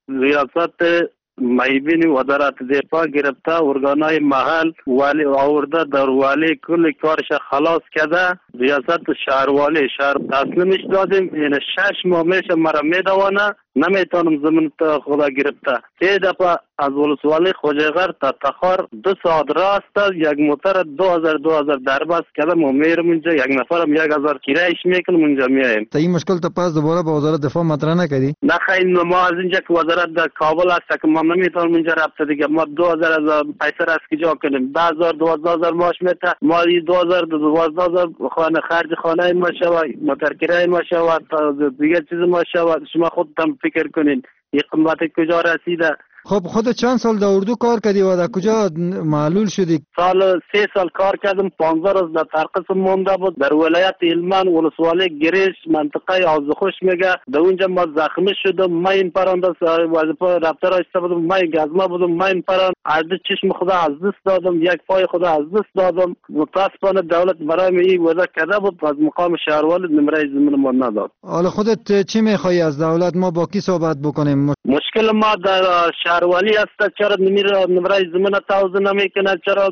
ریاست میبین وزارت دفاع گرفته ارگانهای محل والی آورده در والی کل کارش خلاص کرده. ریاست شهروالی شهر تسلیمش دادیم. این 6 ماه میشه مرا میدوانه، نمیتونم زمین خدا گرفته. 3 دفعه از ولسوالی خوجه‌غر تا تخار 2 ساعت راست، یک موتر 2000 دربست کردم و میرم اونجا، یک نفرم 1000 کرایش میکنم اونجا میایم. تا این مشکل تا پس دوباره با وزارت دفاع مطرح نکردی؟ نه خیر، ما از اینجا که وزارت در کابل است که ما نمیتونم اینجا رفته دیگه. ما 2000 پیسه از کجا کنیم؟ 10000 12000 ماش میته، ما 2000 12000 خانه خرج خانه ما شود، موتر کرایه ما شود، دیگه چیز ما شود. شما خودتان فکر کنین این قیمت کجا رسیده. خب خود چند سال در اردو کار کردی و در کجا معلول شدی؟ سال 3 سال کار کردم، 15 روز در ترقصم مونده بود. در ولایت هلمند ولسوالی گریش منطقه آزخوش میگه، در اونجا ما زخمی شدم. ما این پرانده وظیفه رفتار داشته بودم، ما گزمه بودم، ما این پران از چشم خدا از دست دادم، یک پای خدا از دست دادم. متاسفانه دولت برای من این وعده کرده بود، از مقام شهروالی نمره زمین ما نداد. حالا خودت چی میخوای از دولت؟ ما با کی صحبت بکنیم؟ مشکل ما در شهروالی است. چرا نمره زمین توزیع نمیکنه؟ چرا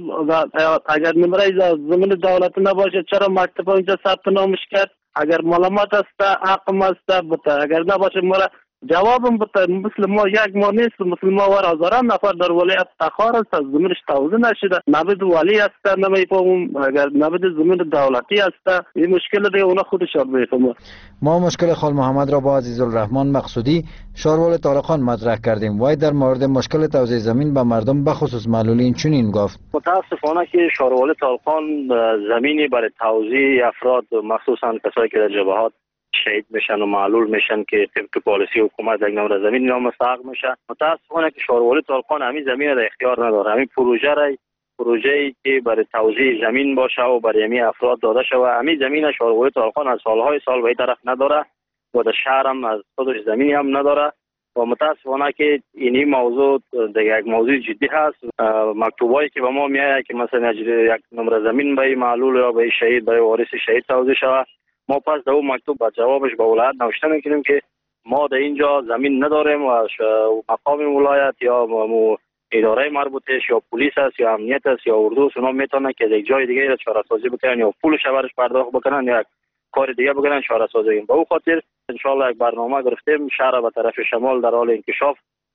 اگر نمره زمین دولت نباشه چرا مکتب اینجا ثبت نامش کرد؟ اگر معلومات است حق است بته، اگر نباشه مرا جوابم بده. مثل ما یک ما نیست، مثل ما ور هزاران نفر در ولایت تخار است زمینش توزیع نشده. نبود والی است نمیفهمم، اگر نبود زمین دولتی است این مشکل دیگه اونا خودشان میفهمن. ما مشکل خال محمد را با عزیزالرحمن مقصودی شاروالی طالقان مطرح کردیم. وای در مورد مشکل توزیع زمین به مردم به خصوص معلولین چنین گفت: متاسفانه که شاروالی طالقان زمینی برای توزیع افراد مخصوصا کسایی که در جبهات شهید میشن و معلول میشن که طبق پالیسی حکومت یک نمره زمین نامستحق میشه، متاسفانه که شاروالی طالقان همین زمین را اختیار نداره. همین پروژه‌ای که برای توزیع زمین باشه و برای همین افراد داده شده، همین زمین شاروالی طالقان از سالهای سال به این طرف نداره و در شهر هم از خودش زمینی هم نداره و متاسفانه که این موضوع دیگه یک موضوع جدی هست. مکتوبایی که به ما میاد که مثلا یک نمره زمین به معلول یا به شهید به وارث شهید توزیع شود، ما پس در اون مکتوب با جوابش به ولایت نوشته میکنیم که ما در اینجا زمین نداریم و مقام ولایت یا اداره مربوطه یا پلیس است یا امنیت است یا اردو است، اونا میتونن که یک جای دیگه را چاره سازی بکنن یا پولش برش پرداخت بکنن یا کار دیگه بکنن چاره سازی. به اون خاطر ان شاء الله یک برنامه گرفتیم. شهر به طرف شمال در حال انکشاف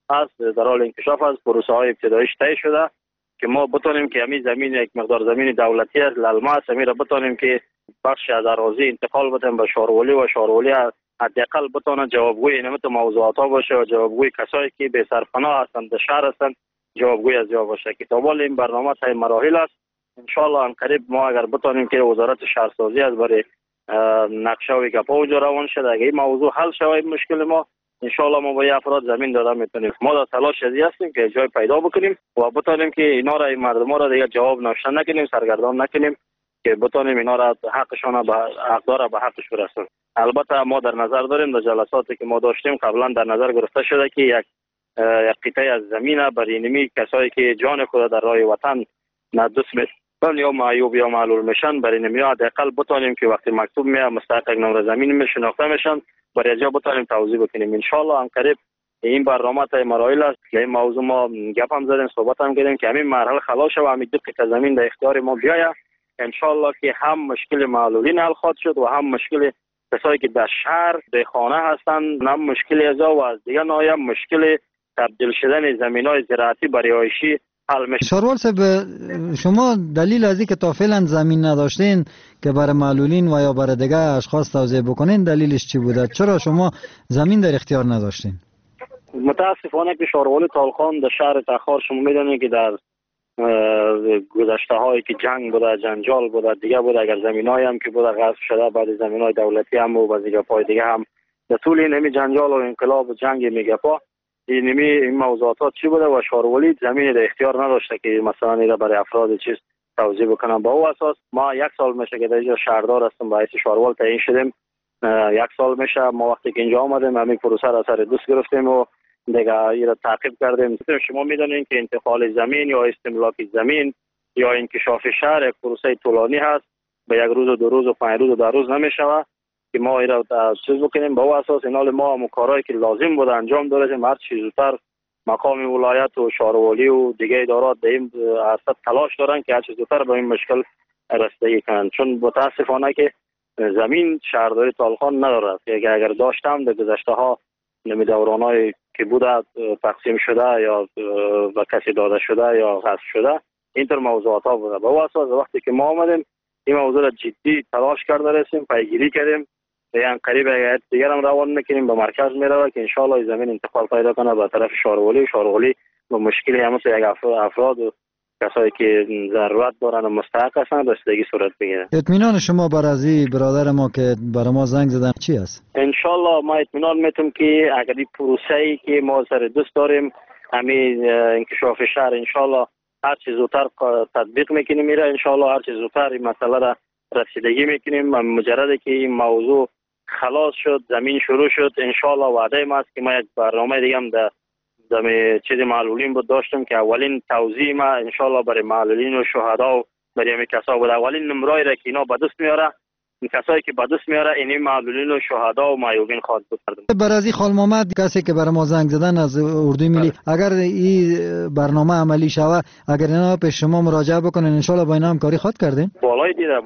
است، پروسه های ابتداییش طی شده که ما بتونیم که همین زمین یک مقدار زمین دولتی است للماس همین را بتونیم که بخش از اراضی انتقال بدیم به شاروالی و شاروالی حداقل بتونه جوابگوی اینمت موضوعات ها باشه و جوابگوی کسایی که به سرپناه هستند در شهر هستند جوابگوی از جواب باشه. که تا حالا این برنامه طی مراحل است. ان شاء الله قریب ما اگر بتونیم که وزارت شهرسازی از برای نقشه و گپا و روان شد، اگه این موضوع حل شود مشکل ما، ان شاء الله ما با افراد زمین داده میتونیم. ما در تلاش هستیم که جای پیدا بکنیم و بتونیم که اینا را مردم را دیگه جواب نوشته نکنیم، سرگردان نکنیم که بتونیم اینا را حقشون به حقدار به حقش برسونیم. البته ما در نظر داریم در جلساتی که ما داشتیم قبلا در نظر گرفته شده که یک قطعه از زمین برای اینمی کسایی که جان خود در راه وطن ندوس میشن یا معیوب یا معلول میشن، برای اینمی حداقل بتونیم که وقتی مکتوب میاد مستحق یک نمره زمین شناخته میشن برای جا بتونیم توضیح بکنیم. ان شاء الله قریب این برنامه تا مراحل است که این موضوع ما گپ هم زدیم صحبت هم کردیم که همین مرحله خلاص شه و همین دو قطعه زمین در اختیار ما بیاید. ان شاء الله که هم مشکل معلولین حل خواهد شد و هم مشکل کسایی که در شهر در خانه هستند، هم مشکل از و از دیگه نوع مشکل تبدیل شدن زمینای زراعتی برای رهایشی حل میشه. شاروال صاحب، شما دلیل از اینکه تا فعلا زمین نداشتین که برای معلولین و یا برای دیگه اشخاص توزیع بکنین دلیلش چی بوده؟ چرا شما زمین در اختیار نداشتین؟ متاسفانه که شاروالی طالقان در شهر تخار شما میدونید که در گذشته هایی که جنگ بوده، جنجال بوده، دیگه بوده، اگر زمینای هم که بوده غصب شده، بعد زمینای دولتی هم و دیگه پای دیگه هم در طول این جنجال و انقلاب و جنگ میگپا این موضوعات چی بوده و شارولی زمین در اختیار نداشته که مثلا اینا برای افراد چیز توضیح بکنم. با او اساس ما 1 سال میشه که در اینجا شهردار هستم، باعث شاروال تعیین شدیم. 1 سال میشه ما وقتی که اینجا آمدیم همین پروسه را سر دوست گرفتیم و دیگه این را تعقیب کردیم. شما میدونین که انتقال زمین یا استملاک زمین یا انکشاف شهر یک پروسه طولانی هست، به 1 روز و 2 روز و 5 روز و 10 روز نمیشوه که ما این را چیز بکنیم. با او اساس اینال ما هم کارهایی که لازم بود انجام دادیم، هر چیز زودتر مقام ولایت و شهروالی و دیگه ادارات در این حساب تلاش دارن که هر چیز زودتر به این مشکل رسیدگی کنن، چون متاسفانه که زمین شهرداری طالخان نداره که اگر داشتم در گذشته ها دورانای که بوده تقسیم شده یا به کسی داده شده یا غصب شده اینطور موضوعات ها بوده. به اساس وقتی که ما آمدیم این موضوع را جدی تلاش کرده رسیم، پیگیری کردیم، یعنی قریب یک دیگر هم روان میکنیم به مرکز میره که انشالله زمین انتقال پیدا کنه به طرف شهروالی با مشکلی هم مثل یک افراد و کسایی که ضرورت دارن و مستحق هستن رسیدگی صورت بگیره. اطمینان شما بر از این برادر ما که برای ما زنگ زدن چی است؟ انشالله ما اطمینان میتونم که اگر این پروسه‌ای که ما سر دوست داریم همین انکشاف شهر انشالله هر چیز زودتر تطبیق میکنیم میره، انشالله هر چیز زودتر این مسئله را رسیدگی میکنیم. مجرد که این موضوع خلاص شد زمین شروع شد انشالله وعده ما است که ما یک برنامه دیگه هم در چیز معلولین بود داشتم که اولین توضیح ما انشالله برای معلولین و شهدا و برای همین کسا بود. اولین نمرای را که اینا به دست میاره این کسایی که به دست میاره این معلولین و شهدا و معیوبین خواهد بود. برازی خال محمد کسی که برای ما زنگ زدن از اردوی ملی اگر این برنامه عملی شوه اگر اینا به شما مراجعه بکنن انشالله با اینا همکاری خواهد کردین؟ بالای دیده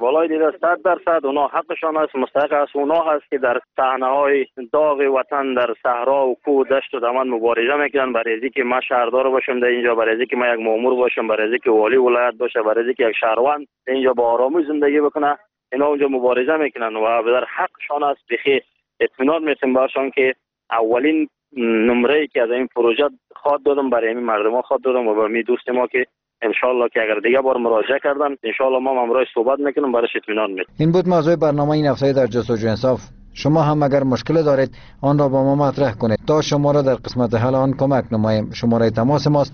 100% اونا حقشان است، مستحق است. اونا هست که در صحنه‌های داغ وطن در صحرا و کوه دشت و دمن مبارزه میکنن برای اینکه ما شهردار باشم در اینجا، برای اینکه ما یک مأمور باشم، برای اینکه والی ولایت باشه، برای اینکه یک شهروند اینجا با آرامی زندگی بکنه. اینا اونجا مبارزه میکنن و در حقشان است. بخیر اطمینان میتونم باشم که اولین نمره‌ای که از این پروژه خواد دادم برای این مردم خواد دادم و برای دوست ما که انشالله که اگر دیگه بار مراجعه کردن انشالله ما امروز صحبت میکنم برایش اطمینان میدم. این بود موضوع برنامه این هفته در جستجوی انصاف. شما هم اگر مشکل دارید آن را با ما مطرح کنید تا شما را در قسمت حل آن کمک نماییم. شماره تماس ماست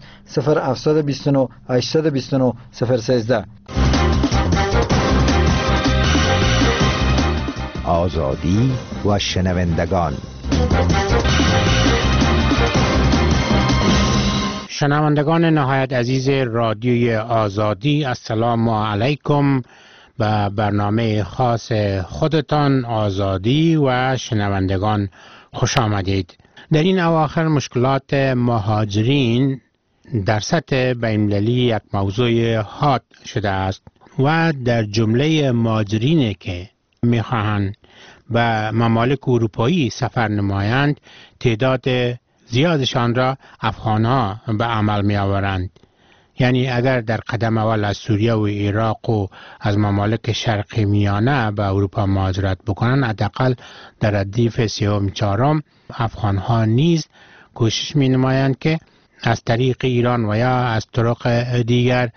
0729 829 013. آزادی و شنوندگان. شنوندگان نهایت عزیز رادیوی آزادی، السلام علیکم. به برنامه خاص خودتان آزادی و شنوندگان خوش آمدید. در این اواخر مشکلات مهاجرین در سطح بین‌المللی یک موضوع حاد شده است و در جمله مهاجرینی که میخواهند به ممالک اروپایی سفر نمایند تعداد زیادشان را افغان‌ها به عمل می آورند. یعنی اگر در قدم اول از سوریه و عراق و از ممالک شرق میانه به اروپا مهاجرت بکنند، حداقل در ردیف سوم چهارم افغان‌ها نیز کوشش می نمایند که از طریق ایران و یا از طرق دیگر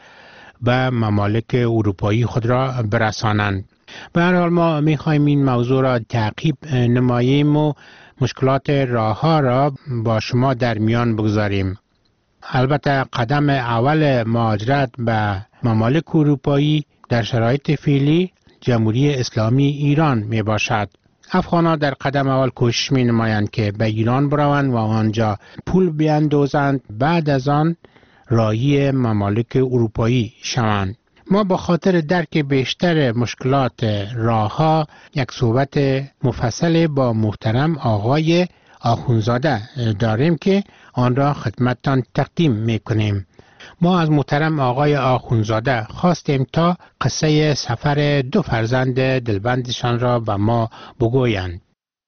به ممالک اروپایی خود را برسانند. به هر حال ما می‌خوایم این موضوع را تعقیب نماییم و مشکلات راه‌ها را با شما در میان بگذاریم. البته قدم اول مهاجرت به ممالک اروپایی در شرایط فعلی جمهوری اسلامی ایران می باشد. افغان‌ها در قدم اول کوشش می نمایند که به ایران بروند و آنجا پول بیندازند، بعد از آن راهی ممالک اروپایی شوند. ما با خاطر درک بیشتر مشکلات راه‌ها یک صحبت مفصل با محترم آقای آخونزاده داریم که آن را خدمتتان تقدیم میکنیم. ما از محترم آقای آخونزاده خواستیم تا قصه سفر 2 فرزند دلبندشان را به ما بگویند.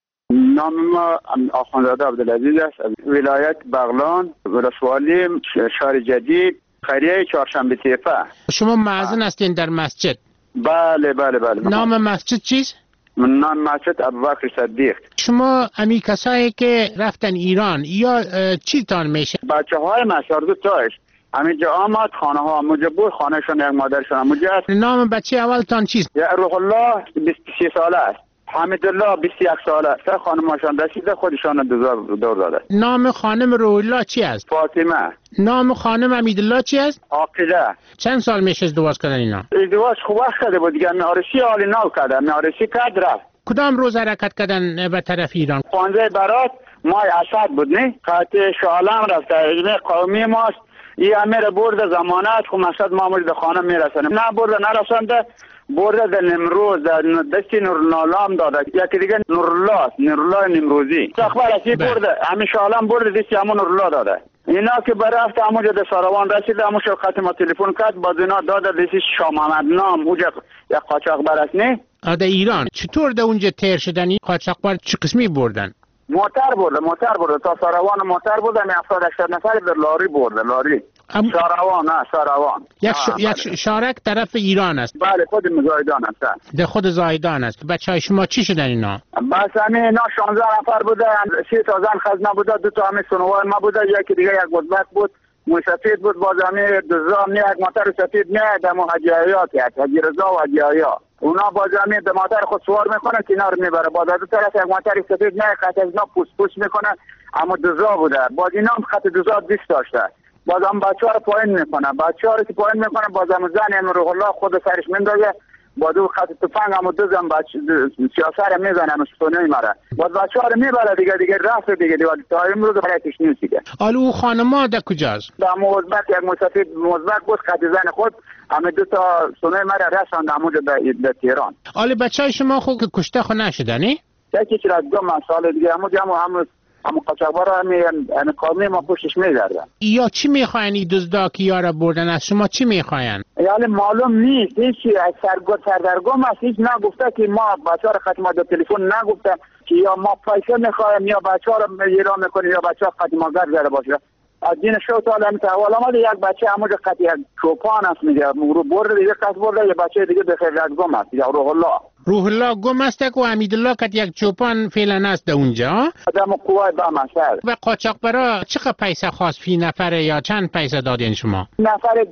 نام ما آخونزاده عبدالعزیز است، از ولایت بغلان، ولسوالی شهر جدید، قریه چهارشنبه تیپه. شما مأذن هستین در مسجد؟ بله. نام مسجد چیست؟ نام مسجد ابوبکر صدیق. شما امی کسایی که رفتن ایران یا چی تان میشه؟ بچه های مسار تایش همینجا آمد، خانه ها موجه بود، خانهشون یک مادرشون موجه است. نام بچه اول تان چیست؟ روح الله 23 ساله است. حمیدالله 21 ساله، سه خانماشان رسیده خودشان دور داده. نام خانم روحالله چی است؟ فاطمه. نام خانم حمیدالله چی است؟ عاقله. چند سال میشه ازدواج کردن اینا؟ ازدواج خوب وقت کرده بود دیگه، معارفی حال نو کرده، معارفی کرد رفت. کدام روز حرکت کردن به طرف ایران؟ 15 برات ماه اسد بود نه؟ قطع شالم رفته، اجماع قومی ماست. این امیر برده زمانت خو مقصد مامور ده خانه میرسنه، نه برده نرسنده، برده ده نمروز ده دستی نورنالام داده، یکی دیگه نورالله نمروزی اخبار اسی برده، همین شالم برده دستی همون نورالله داده. اینا که برفت همونجا ده ساروان رسیده، همونجا خط ما تلفن کرد، باز اینا داده دستی شاه محمد نام، اونجا یک قاچاقبر است نه؟ آده ایران چطور ده اونجا تیر شدن؟ قاچاقبر چه قسمی بردن؟ موتر برده تا ساروان موتر برده، می 70-80 نفر در لاری برده، لاری ساروان یک شارک طرف ایران است. بله خود زایدان است. ده خود زایدان است. بچهای شما چی شدن اینا؟ بس همین اینا 16 نفر بوده، 3 تا زن خزنه بوده، 2 تا همین سنوار ما بوده، یکی دیگه یک بزبک بود، موسفید بود، باز همین دزام نه یک موتر سفید نه دمو حجیایات حجی رضا و حجیایا. اونا باز همین به مادر خود سوار میکنه کنار میبره، باز از دو طرف یک مادر سفید نه خط از اینا پوست میکنه، اما دزا بوده، باز اینا هم خط دزا 20 داشته، باز هم بچه‌ها رو پایین میکنه، بچه‌ها رو که پایین میکنه باز هم زن هم روح الله خود سرش میندازه، با دو خط تفنگ هم دوزم سیاسر میزنه مستونه میمره، باز بچه‌ها رو میبره دیگه رفت دیگه تا امروز برایش نیست دیگه. حالا او خانم‌ها در کجاست؟ در موزبک یک مسافر موزبک بود، خط زن خود همه 2 تا سونه مرا رساند همونجا در تهران. حالا بچهای شما خود که کشته خود نشدنی؟ یکی چرا 2 سال دیگه همون قاچاقبر همین قومی ما پشتش می‌گردن. یا چی میخواین این دزدا که یارا بردن از شما چی میخواین؟ یعنی معلوم نیست، هیچ سردرگم است، هیچ نگفته که ما بچه‌ها رو خدمت در تلفن نگفته که یا ما پیسه میخوایم یا بچه‌ها رو ایران میکنیم یا بچه‌ها خدمتگر زده باشه. از دین شو تعالی متعال ما یک بچه همونجا خط یک چوپان است میگه مرو برده یک کس برده یه بچه دیگه به خیر گم است یا روح الله گم است که حمیدالله که یک چوپان فعلا است در اونجا آدم قوای با مسئله. و قاچاقبرا چقدر پیسه خواست فی نفره یا چند پیسه دادین شما؟ نفر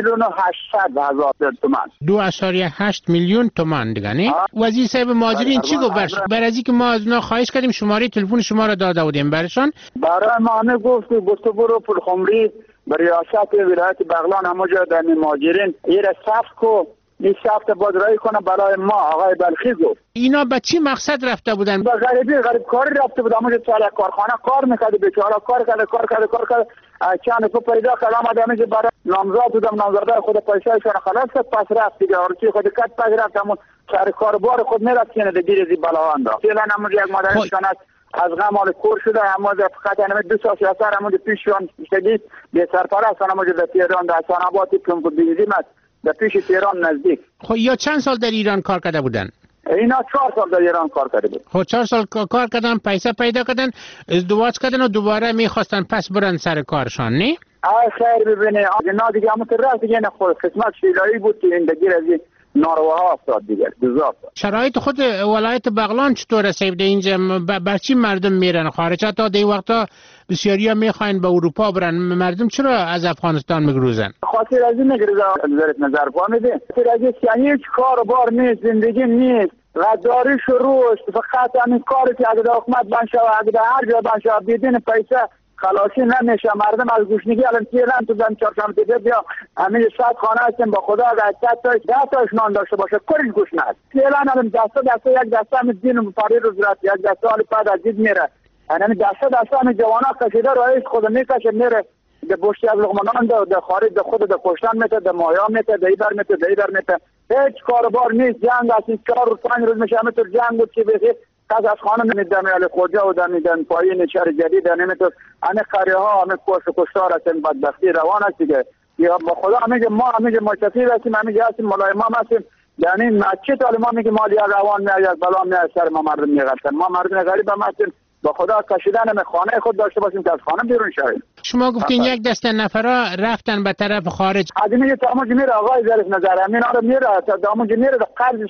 2,800,000 تومان. 2.8 میلیون تومان دیگه نه؟ وزیر صاحب مهاجرین چی گفت؟ برای از اینکه ما از اونا خواهش کردیم شماره تلفن شما را داده بودیم برشان؟ برای ما همه گفت گفت برو پول خمری برای ریاست ولایت بغلان همونجا در مهاجرین این صف کو این صف باز رای کنه برای ما آقای بلخی گفت. اینا به چی مقصد رفته بودن؟ با غریب کاری رفته بود همونجا سر کارخانه کار میکرد بیچاره کار کرد چند تو پیدا کردم آدمی که برای نامزد بودم نامزده خود پیسه‌شون خلاص پس رفت دیگه هرچی خود کات پس رفت همون سر کاربار خود میرفت کنه دیگه زی بلاوان دا فعلا همونجا یک مادرشون از غم مال کور شده اما در فقط همه 2 سال سر همون پیشون شدید به سرپرست همونجا در تهران در حسن کم بود دیدیم در پیش تهران نزدیک. خب یا چند سال در ایران کار کرده بودن؟ اینا 4 سال در ایران کار کرده بود. خب 4 سال کار کردن پیسه پیدا کردن ازدواج کردن و دوباره میخواستن پس برن سر کارشان نه؟ خیر ببینه اینا دیگه همون راست دیگه نه خود قسمت شیلایی بود که این دیگه از نارواها افتاد دیگه گذار. شرایط خود ولایت بغلان چطوره سیبده اینجا بر چی مردم میرن خارج تا دی وقتا بسیاریا میخواین به اروپا برن مردم چرا از افغانستان میگروزن؟ خاطر از این میگروزن نظر فهمیده خاطر از این هیچ کار بار نیست زندگی نیست غداری شروع فقط همین کاری که اگه حکومت بنشه اگه هر جا بنشه بدون پیسه خلاصی نمیشه مردم از گوشنگی الان تیرن تو دم چهارشنبه دیگه بیا همین 100 خانه هستیم با خدا اگه 100 تا 10 تاش نان داشته باشه کاری گوش نه فعلا الان دسته یک دسته هم دین پاری روز رات یک دسته حال بعد از دید میره یعنی دسته هم جوانا کشیده رئیس خود میکشه میره به بوشتی از لغمانان در خارج در خود در کشتن میته در مایا میته در ایبر میته هیچ کاربار نیست جنگ است 4 روز 5 روز میشه همه تو جنگ بود که بخیر از خانم میدم علی خوجا و دمیدن پایین شهر جدید نمیتونه همه قریه ها همه کشتار هستن بدبختی روان است دیگه یا با خدا ما مشتفی هستیم هستیم ملایم هستیم یعنی مسجد علی ما میگه مالی روان میاد بلا میاد سر ما مردم میگفتن ما مردم غریب هم هستیم با خدا کشیدن خانه خود داشته باشیم که از خانه بیرون شویم. شما گفتین یک دسته نفرا رفتن به طرف خارج. از میگه تاموج میره آقای زرس نظر همین رو میره تا تاموج میره قرضش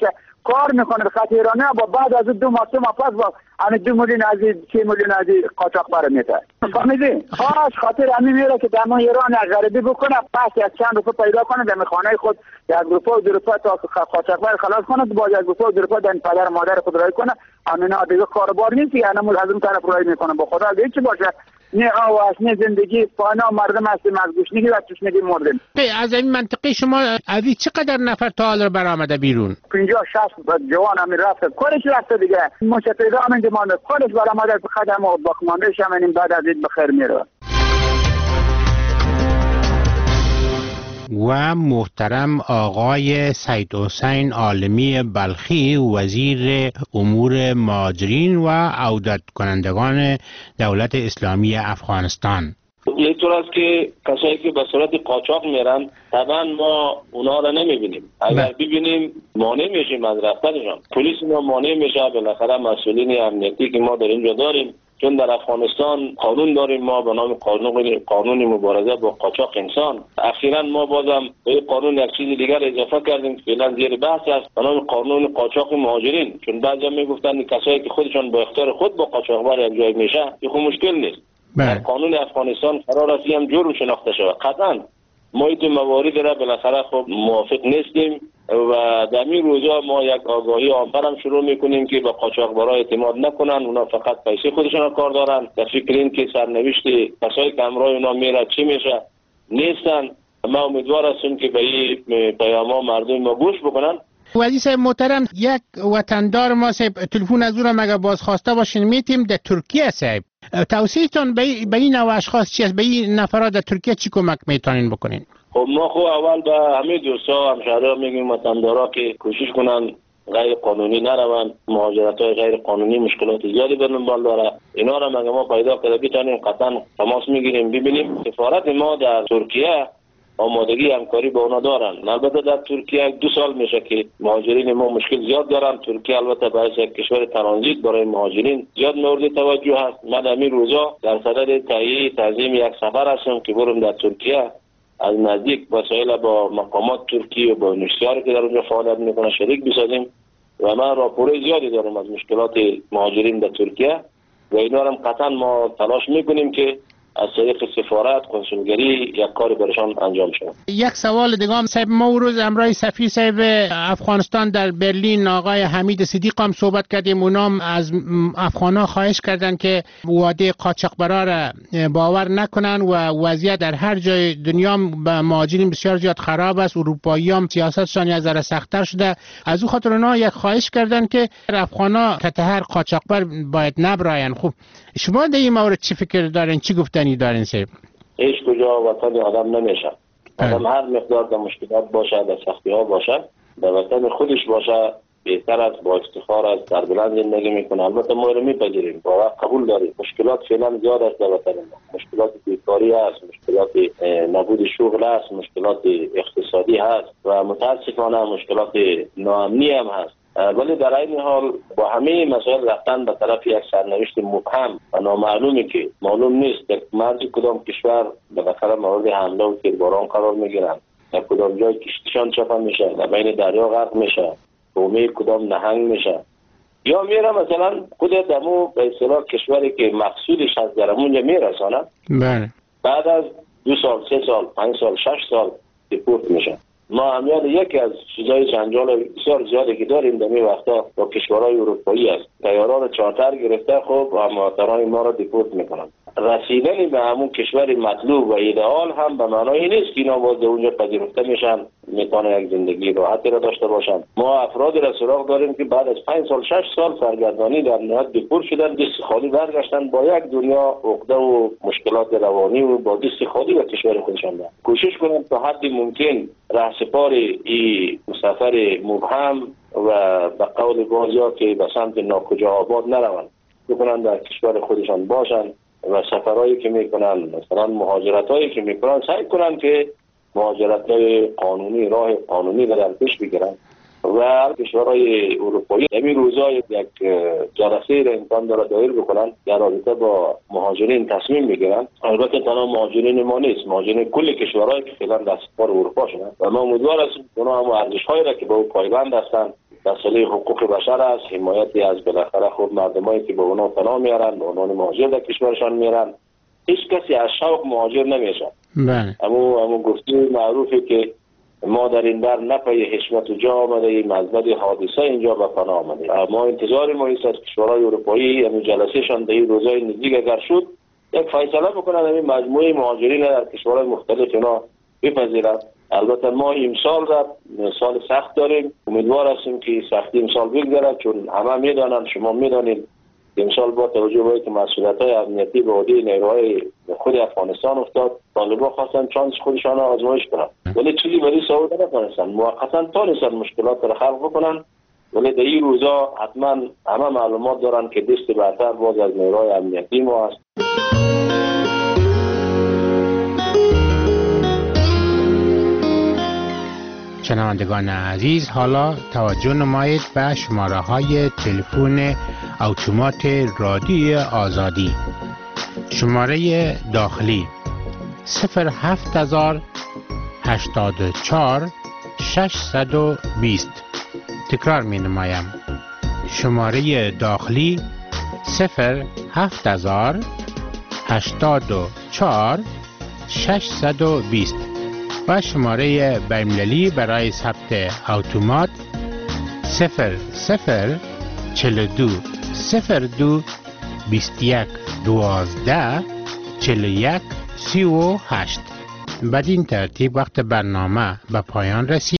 کار میکنه به خاطر ایرانی با بعد از 2 ماه 3 ماه پس با همین 2 میلیون از 3 میلیون از قاچاقبر میته. فهمیدی؟ خاطر همین میره که در ایران غریبی بکنه، پس از چند روپا پیدا کنه در خانه خود یک روپا و 2 روپا تا قاچاقبر خلاص کنه، با یک روپا و 2 روپا در پدر مادر خود رای کنه. همینا دیگه کاربار نیست، یعنی از اون طرف رای میکنه. با خدا دیگه چی باشه؟ نه آواز نه زندگی فانا مردم هستیم از گوشنگی و تشنگی مردیم. از این منطقه شما اوی چقدر نفر تا حالا برآمده بیرون؟ 50-60 جوان همین رفته کارش رفته دیگه. مشتریدا همین دیمانده کارش برآمده به خدمه و بخماندهش همین بعد از این بخیر میره. و محترم آقای سید حسین عالمی بلخی وزیر امور مهاجرین و عودت کنندگان دولت اسلامی افغانستان. اینطور است که کسایی که به صورت قاچاق میرن طبعا ما اونا را نمیبینیم. اگر ببینیم مانع میشیم از رفتنشان. پلیس ما مانع میشه، بالاخره مسئولین امنیتی که ما در اینجا داریم، چون در افغانستان قانون داریم ما به نام قانون مبارزه با قاچاق انسان. اخیراً ما بازم به قانون یک چیز دیگر اضافه کردیم که فعلا زیر بحث است به نام قانون قاچاق مهاجرین، چون بعضیا میگفتن کسایی که خودشان با اختیار خود با قاچاقبر یک جای میشه این خب مشکل نیست. در قانون افغانستان قرار است هم جرم شناخته شود. قطعاً ما این موارد را بالاخره خب موافق نیستیم و در این روزا ما یک آگاهی عامه هم شروع میکنیم که به قاچاقبرا اعتماد نکنن. اونا فقط پیسه خودشون کار دارن. در فکر این که سرنوشت کسایی که همراه اونا میره چی میشه نیستن. ما امیدوار هستیم که به این پیام مردم ما گوش بکنن. وزیر صاحب محترم، یک وطندار ما صاحب تلفن از او را مگه بازخواسته باشین میتیم در ترکیه صاحب. توصیه‌تون به این نوع اشخاص چی است؟ به این نفرات در ترکیه چی کمک میتونین بکنین؟ خب ما خب اول به همه دوستا همشهرها میگیم وطندارا که کوشش کنن غیر قانونی نروند. مهاجرت‌های غیر قانونی مشکلات زیادی به دنبال داره. اینا را مگه ما پیدا کرده بتونیم قطعا تماس میگیریم ببینیم. سفارت ما در ترکیه آمادگی همکاری با اونا دارن. البته در ترکیه 2 سال میشه که مهاجرین ما مشکل زیاد دارن. ترکیه البته باعث یک کشور ترانزیت برای مهاجرین زیاد مورد توجه هست. من در این روزا در صدد تهیه تنظیم یک سفر هستم که برم در ترکیه از نزدیک وسایل با مقامات ترکیه و با نشریاری که در اونجا فعالیت میکنه شریک بسازیم و من راپور زیادی دارم از مشکلات مهاجرین در ترکیه و اینا هم قطعا ما تلاش میکنیم که از طریق سفارت کنسولگری یک کاری برشان انجام شود. یک سوال دیگه هم صاحب، ما او روز امرای سفیر صاحب افغانستان در برلین آقای حمید صدیق هم صحبت کردیم. اونام از افغانا خواهش کردن که وعده قاچاقبرا را باور نکنن و وضعیت در هر جای دنیا به مهاجرین بسیار زیاد خراب است. اروپایی هم سیاستشان یک ذره سخت‌تر شده. از او خاطر اونا یک خواهش کردن که افغانا تحت هر قاچاقبر باید نبراین. خب شما در این مورد چی فکر دارین؟ چی گفتنی دارین صاحب؟ هیچ کجا وطن آدم نمیشه. آدم هر مقدار در مشکلات باشه، در سختی ها باشه، در وطن خودش باشه بهتر است، با افتخار است، در بلند زندگی میکنه. البته ما رو میپذیریم، واقعا قبول داریم. مشکلات فعلا زیاد است در وطن ما. مشکلات بیکاری هست، مشکلات نبود شغل هست، مشکلات اقتصادی هست و متاسفانه مشکلات ناامنی هم هست. ولی در این حال با همه مسائل رفتن به طرف یک سرنوشت مبهم و نامعلومی که معلوم نیست در مرز کدام کشور بالاخره مورد حمله و تیرباران قرار میگیرن، در کدام جای کشتیشان چپا میشه، در بین دریا غرق میشه، بومه کدام نهنگ میشه، یا میره مثلا خود دمو به اصطلاح کشوری که مقصودش از در اونجا میرسانه. بله. بعد از 2 سال 3 سال 5 سال 6 سال دیپورت میشه. ما همیان یکی از چیزای جنجال بسیار زیادی که داریم در این وقتا با کشورهای اروپایی است. طیاران چارتر گرفته خب و مهاجران ما را دیپورت میکنن. رسیدن به همون کشور مطلوب و ایدئال هم به معنای نیست که اینا باز اونجا پذیرفته میشن، میتونه یک زندگی راحتی را داشته باشن. ما افرادی را سراغ داریم که بعد از 5 سال 6 سال سرگردانی در نهایت دیپورت شدن، دست خالی برگشتن با یک دنیا عقده و مشکلات روانی و با دست خالی به کشور خودشان برن. کوشش کنیم تا حد ممکن رهسپار این سفر مبهم و به قول بعضیا که به سمت ناکجا آباد نروند، بکنن در کشور خودشان باشن و سفرهایی که میکنن، مثلا مهاجرتایی که میکنن، سعی کنن که مهاجرت‌های قانونی، راه قانونی را در پیش بگیرن. و کشورهای اروپایی همین روزا یک جلسه را امکان داره دایر بکنن در رابطه با مهاجرین تصمیم میگیرن. البته تنها مهاجرین ما نیست، مهاجرین کل کشورهایی که فعلا در سپار اروپا شدن و ما امیدوار هستیم اونا هم ارزش‌هایی را که با او پایبند هستند مسئله حقوق بشر است، حمایت از بالاخره خود مردمایی که به اونا پناه میارن، به عنوان مهاجر در کشورشان میارن. هیچ کسی از شوق مهاجر نمیشه. بله. اما گفته معروفی که ما در این در نپی حشمت و جا آمده ایم، از بد حادثه اینجا به پناه آمده. ما انتظار ما است از کشورهای اروپایی همین جلسهشان در این روزهای نزدیک اگر شد یک فیصله بکنن، همین مجموعه مهاجرین در کشورهای مختلف اینا بپذیرند. البته ما امسال سال سخت داریم، امیدوار هستیم که سختی امسال بگذره، چون همه میدانند، شما میدانید امسال با توجه به اینکه مسئولیت‌های امنیتی به عهده نیروهای خود افغانستان افتاد، طالبان خواستن چانس خودشان را آزمایش کنند، ولی چیزی برای صعود نتونستن. موقتا تونستن مشکلات را حل بکنن، ولی در این روزا حتما همه معلومات دارن که دست برتر باز از نیروهای امنیتی ما است. شنوندگان عزیز، حالا توجه نمایید به شماره های تلفن اتومات رادیو آزادی. شماره داخلی 07084 620. تکرار می نمایم. شماره داخلی 07084 620 و شماره بین‌المللی برای ثبت اتومات 0042 02 21 12 41 38. بدین ترتیب وقت برنامه به پایان رسید.